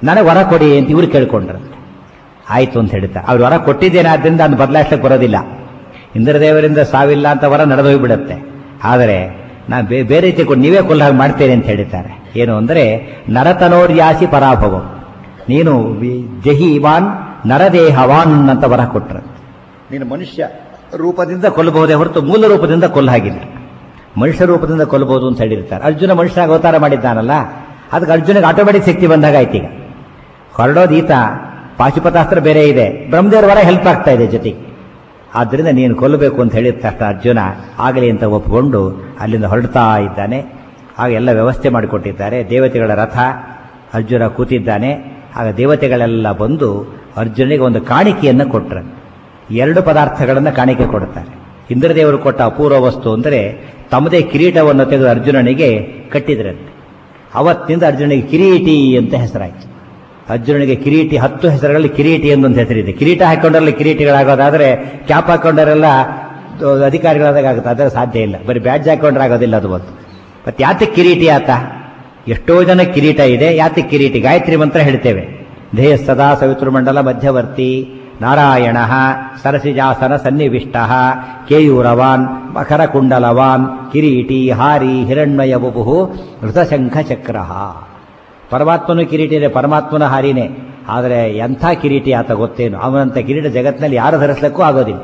ನನಗೆ ವರ ಕೊಡಿ ಅಂತ ಇವ್ರು ಕೇಳ್ಕೊಂಡ್ರಂತೆ. ಆಯ್ತು ಅಂತ ಹೇಳ್ತಾರೆ. ಅವ್ರು ವರ ಕೊಟ್ಟಿದ್ದೇನೆ, ಆದ್ದರಿಂದ ಅದನ್ನು ಬದಲಾಯಿಸ್ಲಿಕ್ಕೆ ಬರೋದಿಲ್ಲ. ಇಂದ್ರದೇವರಿಂದ ಸಾವಿಲ್ಲ ಅಂತ ವರ ನಡೆದೋಗ್ಬಿಡುತ್ತೆ. ಆದರೆ ನಾನು ಬೇರೆ ರೀತಿ ನೀವೇ ಕೊಲ್ಲಾಗಿ ಮಾಡ್ತೇನೆ ಅಂತ ಹೇಳಿದ್ದಾರೆ. ಏನು ಅಂದರೆ ನರತನೋರ್ಯಾಸಿ ಪರಾಭವಂ, ನೀನು ಜಹಿವಾನ್ ನರದೇಹವಾನ್ ಅಂತ ವರ ಕೊಟ್ಟರು. ನೀನು ಮನುಷ್ಯ ರೂಪದಿಂದ ಕೊಲ್ಲಬಹುದೇ ಹೊರತು ಮೂಲ ರೂಪದಿಂದ ಕೊಲ್ಲ ಹಾಗಿಲ್ಲ. ಮನುಷ್ಯ ರೂಪದಿಂದ ಕೊಲ್ಲಬಹುದು ಅಂತ ಹೇಳಿರ್ತಾರೆ. ಅರ್ಜುನ ಮನುಷ್ಯನಾಗ ಅವತಾರ ಮಾಡಿದ್ದಾನಲ್ಲ, ಅದಕ್ಕೆ ಅರ್ಜುನಿಗೆ ಆಟೋಮೆಟಿಕ್ ಶಕ್ತಿ ಬಂದಾಗ ಆಯ್ತು. ಈಗ ಹೊರಡೋದು ಈತ, ಪಾಶುಪತಾಸ್ತ್ರ ಬೇರೆ ಇದೆ, ಬ್ರಹ್ಮದೇವರ ವರ ಹೆಲ್ಪ್ ಆಗ್ತಾ ಇದೆ ಜೊತೆಗೆ. ಆದ್ದರಿಂದ ನೀನು ಕೊಲ್ಲಬೇಕು ಅಂತ ಹೇಳಿದ ತಕ್ಷಣ ಅರ್ಜುನ ಆಗಲಿ ಅಂತ ಒಪ್ಪಿಕೊಂಡು ಅಲ್ಲಿಂದ ಹೊರಡ್ತಾ ಇದ್ದಾನೆ. ಆಗ ಎಲ್ಲ ವ್ಯವಸ್ಥೆ ಮಾಡಿಕೊಟ್ಟಿದ್ದಾರೆ. ದೇವತೆಗಳ ರಥ, ಅರ್ಜುನ ಕೂತಿದ್ದಾನೆ. ಆಗ ದೇವತೆಗಳೆಲ್ಲ ಬಂದು ಅರ್ಜುನಿಗೆ ಒಂದು ಕಾಣಿಕೆಯನ್ನು ಕೊಟ್ಟರು. 2 ಪದಾರ್ಥಗಳನ್ನು ಕಾಣಿಕೆ ಕೊಡುತ್ತಾರೆ. ಇಂದ್ರದೇವರು ಕೊಟ್ಟ ಅಪೂರ್ವ ವಸ್ತು ಅಂದರೆ ತಮ್ಮದೇ ಕಿರೀಟವನ್ನು ತೆಗೆದು ಅರ್ಜುನನಿಗೆ ಕಟ್ಟಿದ್ರಂತೆ. ಅವತ್ತಿನಿಂದ ಅರ್ಜುನನಿಗೆ ಕಿರೀಟಿ ಅಂತ ಹೆಸರಾಯಿತು. ಅರ್ಜುನನಿಗೆ ಕಿರೀಟಿ 10 ಹೆಸರುಗಳಲ್ಲಿ ಕಿರೀಟಿ ಎಂದೊಂದು ಹೆಸರಿದೆ. ಕಿರೀಟ ಹಾಕೊಂಡ್ರಲ್ಲ ಕಿರೀಟಿಗಳಾಗೋದಾದ್ರೆ ಕ್ಯಾಪ್ ಹಾಕೊಂಡರೆಲ್ಲ ಅಧಿಕಾರಿಗಳಾದಾಗ ಆಗುತ್ತೆ. ಅದರ ಸಾಧ್ಯ ಇಲ್ಲ. ಬರೀ ಬ್ಯಾಡ್ಜ್ ಹಾಕೊಂಡ್ರೆ ಆಗೋದಿಲ್ಲ ಅದು ಒಂದು. ಮತ್ತೆ ಯಾತಕ್ಕೆ ಕಿರೀಟಿ ಆತ? ಎಷ್ಟೋ ಜನ ಕಿರೀಟ ಇದೆ, ಯಾತಕ್ಕೆ ಕಿರೀಟಿ? ಗಾಯತ್ರಿ ಮಂತ್ರ ಹೇಳ್ತೇವೆ. ಧ್ಯೇಯ ಸದಾ ಸವಿತೃಮಂಡಲ ಮಧ್ಯವರ್ತಿ ನಾರಾಯಣ ಸರಸಿಜಾಸನ ಸನ್ನಿವಿಷ್ಟ ಕೇಯೂರವಾನ್ ಮಕರಕುಂಡಲವಾನ್ ಕಿರೀಟಿ ಹಾರಿ ಹಿರಣ್ಮಯ ವಪುಃ ಋತಶಂಖ ಚಕ್ರ. ಪರಮಾತ್ಮನು ಕಿರೀಟಿ ಇದೆ, ಪರಮಾತ್ಮನ ಹಾರಿನೇ. ಆದರೆ ಎಂಥ ಕಿರೀಟಿ ಆತ ಗೊತ್ತೇನು? ಅವನಂಥ ಕಿರೀಟ ಜಗತ್ತಿನಲ್ಲಿ ಯಾರು ಧರಿಸಲಿಕ್ಕೂ ಆಗೋದಿಲ್ಲ.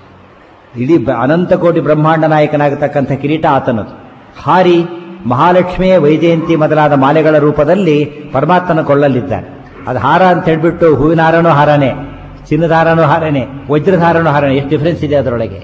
ಇಡೀ ಅನಂತ ಕೋಟಿ ಬ್ರಹ್ಮಾಂಡ ನಾಯಕನಾಗತಕ್ಕಂಥ ಕಿರೀಟ ಆತನದು. ಹಾರಿ ಮಹಾಲಕ್ಷ್ಮಿಯ ವೈಜಯಂತಿ ಮೊದಲಾದ ಮಾಲೆಗಳ ರೂಪದಲ್ಲಿ ಪರಮಾತ್ಮನ ಕೊಳ್ಳಲಿದ್ದಾನೆ. ಅದು ಹಾರ ಅಂತ ಹೇಳ್ಬಿಟ್ಟು ಹೂವಿನ ಹಾರನೂ ಹಾರನೇ, ಚಿನ್ನದ ಹಾರನೂ ಹಾರನೇ, ವಜ್ರದ ಹಾರನೂ ಹಾರನೇ. ಎಷ್ಟು ಡಿಫರೆನ್ಸ್ ಇದೆ ಅದರೊಳಗೆ.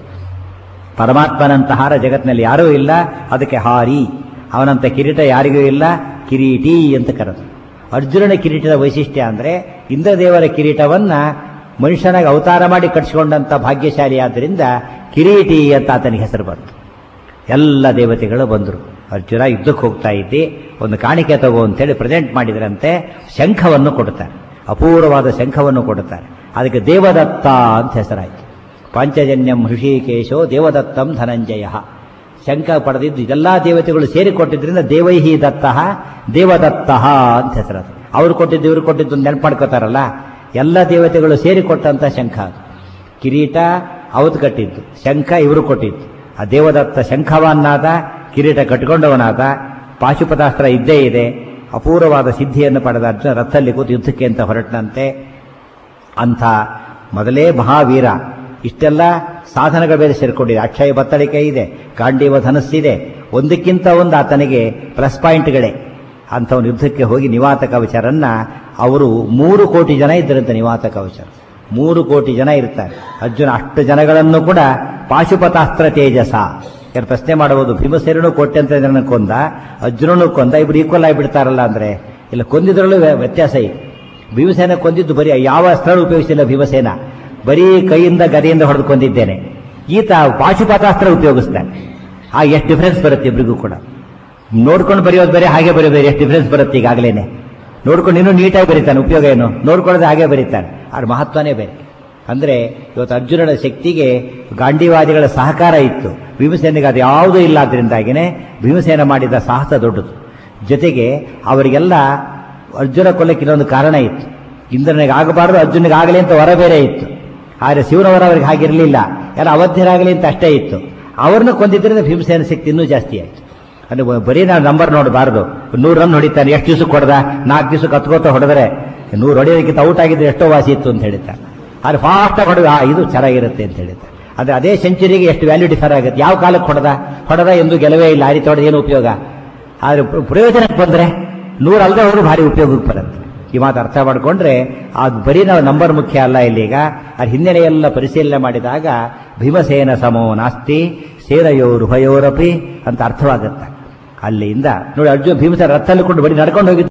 ಪರಮಾತ್ಮನಂತ ಹಾರ ಜಗತ್ತಿನಲ್ಲಿ ಯಾರೂ ಇಲ್ಲ, ಅದಕ್ಕೆ ಹಾರಿ. ಅವನಂತ ಕಿರೀಟ ಯಾರಿಗೂ ಇಲ್ಲ, ಕಿರೀಟಿ ಅಂತ ಕರೆದು. ಅರ್ಜುನನ ಕಿರೀಟದ ವೈಶಿಷ್ಟ್ಯ ಅಂದರೆ ಇಂದ್ರದೇವರ ಕಿರೀಟವನ್ನ ಮನುಷ್ಯನಾಗಿ ಅವತಾರ ಮಾಡಿ ಕಟ್ಟಿಸಿಕೊಂಡಂಥ ಭಾಗ್ಯಶಾಲಿ ಆದ್ದರಿಂದ ಕಿರೀಟಿ ಅಂತ ಆತನಿಗೆ ಹೆಸರು ಬಂತು. ಎಲ್ಲ ದೇವತೆಗಳು ಬಂದರು. ಅರ್ಜುನ ಯುದ್ಧಕ್ಕೆ ಹೋಗ್ತಾ ಇದ್ದಿ, ಒಂದು ಕಾಣಿಕೆ ತಗೋ ಅಂತೇಳಿ ಪ್ರೆಸೆಂಟ್ ಮಾಡಿದ್ರಂತೆ. ಶಂಖವನ್ನು ಕೊಡುತ್ತಾರೆ, ಅಪೂರ್ವವಾದ ಶಂಖವನ್ನು ಕೊಡುತ್ತಾರೆ. ಅದಕ್ಕೆ ದೇವದತ್ತ ಅಂತ ಹೆಸರಾಯಿತು. ಪಾಂಚಜನ್ಯಂ ಹೃಷಿಕೇಶೋ ದೇವದತ್ತಂ ಧನಂಜಯ. ಶಂಖ ಪಡೆದಿದ್ದು ಇದೆಲ್ಲ ದೇವತೆಗಳು ಸೇರಿಕೊಟ್ಟಿದ್ರಿಂದ ದೇವೈಹಿ ದತ್ತ ದೇವದತ್ತ ಅಂತ ಹೆಸರದು. ಅವರು ಕೊಟ್ಟಿದ್ದು ಇವರು ಕೊಟ್ಟಿದ್ದು ನೆನಪು ಮಾಡ್ಕೋತಾರಲ್ಲ, ಎಲ್ಲ ದೇವತೆಗಳು ಸೇರಿಕೊಟ್ಟಂಥ ಶಂಖ ಅದು. ಕಿರೀಟ ಅವತ್ತು ಕಟ್ಟಿದ್ದು, ಶಂಖ ಇವರು ಕೊಟ್ಟಿದ್ದು. ಆ ದೇವದತ್ತ ಶಂಖವನ್ನಾದ, ಕಿರೀಟ ಕಟ್ಟಿಕೊಂಡವನಾದ, ಪಾಶುಪತಾಸ್ತ್ರ ಇದ್ದೇ ಇದೆ. ಅಪೂರ್ವವಾದ ಸಿದ್ಧಿಯನ್ನು ಪಡೆದ ಅರ್ಜುನ ರಥದಲ್ಲಿ ಕೂತು ಯುದ್ಧಕ್ಕೆ ಅಂತ ಹೊರಟನಂತೆ. ಅಂಥ ಮೊದಲೇ ಮಹಾವೀರ. ಇಷ್ಟೆಲ್ಲ ಸಾಧನಗಳ ಬೇರೆ ಸೇರಿಕೊಂಡಿದೆ. ಅಕ್ಷಯ ಬತ್ತಳಿಕೆ ಇದೆ, ಗಾಂಡೀವ ಧನಸ್ಸಿದೆ, ಒಂದಕ್ಕಿಂತ ಒಂದು ಆತನಿಗೆ ಪ್ಲಸ್ ಪಾಯಿಂಟ್ಗಳೇ. ಅಂಥವನು ಯುದ್ಧಕ್ಕೆ ಹೋಗಿ ನಿವಾತ ಕವಚರನ್ನ ಅವರು 3 ಕೋಟಿ ಜನ ಇದ್ದರಂತೆ. ನಿವಾತ ಕವಚರ 3 ಕೋಟಿ ಜನ ಇರ್ತಾರೆ. ಅರ್ಜುನ ಅಷ್ಟು ಜನಗಳನ್ನು ಕೂಡ ಪಾಶುಪತಾಸ್ತ್ರ ತೇಜಸ. ಯಾರು ಪ್ರಶ್ನೆ ಮಾಡಬಹುದು, ಭೀಮಸೇನನು ಕೋಟ್ಯಂತರ ಜನ ಕೊಂದ, ಅರ್ಜುನನು ಕೊಂದ, ಇಬ್ರು ಈಕ್ವಲ್ ಆಗಿಬಿಡ್ತಾರಲ್ಲ ಅಂದ್ರೆ ಇಲ್ಲ. ಕೊಂದಿದ್ರಲ್ಲೂ ವ್ಯತ್ಯಾಸ ಇದೆ. ಭೀಮಸೇನ ಕೊಂದಿದ್ದು ಬರೀ ಯಾವ ಅಸ್ತ್ರ ಉಪಯೋಗಿಸಿಲ್ಲ. ಭೀಮಸೇನ ಬರೀ ಕೈಯಿಂದ ಗದೆಯಿಂದ ಹೊಡೆದು ಕೊಂದಿದ್ದೇನೆ. ಈತ ಪಾಶುಪತಾಸ್ತ್ರ ಉಪಯೋಗಿಸ್ತಾನೆ. ಆ ಎಷ್ಟು ಡಿಫರೆನ್ಸ್ ಬರುತ್ತೆ ಇಬ್ಬರಿಗೂ ಕೂಡ. ನೋಡ್ಕೊಂಡು ಬರೆಯೋದು ಬೇರೆ, ಹಾಗೆ ಬರೆಯೋದು ಬೇರೆ. ಎಷ್ಟು ಡಿಫರೆನ್ಸ್ ಬರುತ್ತೆ ಈಗಾಗಲೇನೆ. ನೋಡ್ಕೊಂಡು ಇನ್ನೂ ನೀಟಾಗಿ ಬರೀತಾನೆ, ಉಪಯೋಗ ಏನು? ನೋಡ್ಕೊಳ್ಳೋದು ಹಾಗೆ ಬರೀತಾನೆ, ಅದ್ರ ಮಹತ್ವನೇ ಬೇರೆ. ಅಂದರೆ ಇವತ್ತು ಅರ್ಜುನನ ಶಕ್ತಿಗೆ ಗಾಂಡೀವಾದಿಗಳ ಸಹಕಾರ ಇತ್ತು, ಭೀಮಸೇನಿಗೆ ಅದು ಯಾವುದೂ ಇಲ್ಲ. ಅದರಿಂದಾಗಿನೇ ಭೀಮಸೇನ ಮಾಡಿದ ಸಾಹಸ ದೊಡ್ಡದು. ಜೊತೆಗೆ ಅವರಿಗೆಲ್ಲ ಅರ್ಜುನ ಕೊಲ್ಲಕ್ಕೆ ಇನ್ನೊಂದು ಕಾರಣ ಇತ್ತು. ಇಂದ್ರನಿಗೆ ಆಗಬಾರ್ದು, ಅರ್ಜುನಿಗೆ ಆಗಲಿ ಅಂತ ವರ ಬೇರೆ ಇತ್ತು. ಆದರೆ ಶಿವನವರ ಅವರಿಗೆ ಹಾಗಿರಲಿಲ್ಲ, ಎಲ್ಲ ಅವಧ್ಯರಾಗಲಿ ಅಂತ ಅಷ್ಟೇ ಇತ್ತು. ಅವ್ರನ್ನ ಕೊಂದಿದ್ದರಿಂದ ಭೀಮಸೇನ ಶಕ್ತಿ ಇನ್ನೂ ಜಾಸ್ತಿ ಆಯಿತು. ಅಂದರೆ ಬರೀ ನಾವು ನಂಬರ್ ನೋಡಬಾರ್ದು. 100 ರನ್ ಹೊಡಿತಾನೆ, ಎಷ್ಟು ದಿವಸಕ್ಕೆ ಹೊಡೆದ? 4 ದಿವಸಕ್ಕೆ ಹತ್ಕೋತ ಹೊಡೆದರೆ 100 ಹೊಡೆಯೋದಕ್ಕಿಂತ ಔಟ್ ಆಗಿದ್ರೆ ಎಷ್ಟೋ ವಾಸಿ ಇತ್ತು ಅಂತ ಹೇಳ್ತಾರೆ. ಆದರೆ ಫಾಸ್ಟಾಗಿ ಹೊಡೆದ ಇದು ಚೆನ್ನಾಗಿರುತ್ತೆ ಅಂತ ಹೇಳ್ತಾರೆ. ಅಂದರೆ ಅದೇ ಸೆಂಚುರಿಗೆ ಎಷ್ಟು ವ್ಯಾಲ್ಯೂ ಡಿಫರ್ ಆಗುತ್ತೆ. ಯಾವ ಕಾಲಕ್ಕೆ ಹೊಡೆದ ಎಂದು ಗೆಲುವೇ ಇಲ್ಲ. ಆ ರೀತಿ ಹೊಡೆದ ಏನು ಉಪಯೋಗ? ಆದರೆ ಪ್ರಯೋಜನಕ್ಕೆ ಬಂದರೆ 100 ಅಲ್ಲದೆ ಅವರು ಭಾರಿ ಉಪಯೋಗಕ್ಕೆ ಬರುತ್ತೆ. ಈ ಮಾತು ಅರ್ಥ ಮಾಡಿಕೊಂಡ್ರೆ ಅದು ಬರೀ ನಾವು ನಂಬರ್ ಮುಖ್ಯ ಅಲ್ಲ. ಇಲ್ಲೀಗ ಆ ಹಿನ್ನೆಲೆಯೆಲ್ಲ ಪರಿಶೀಲನೆ ಮಾಡಿದಾಗ ಭೀಮಸೇನ ಸಮೋ ನಾಸ್ತಿ ಸೇನಯೋರುಭಯೋರಪಿ ಅಂತ ಅರ್ಥವಾಗುತ್ತೆ. ಅಲ್ಲಿಂದ ನೋಡಿ, ಅರ್ಜುನ ಭೀಮಸೇನ ರಥದಲ್ಲಿ ಕೊಂಡು ಬರೀ ನಡ್ಕೊಂಡು ಹೋಗಿದ್ದು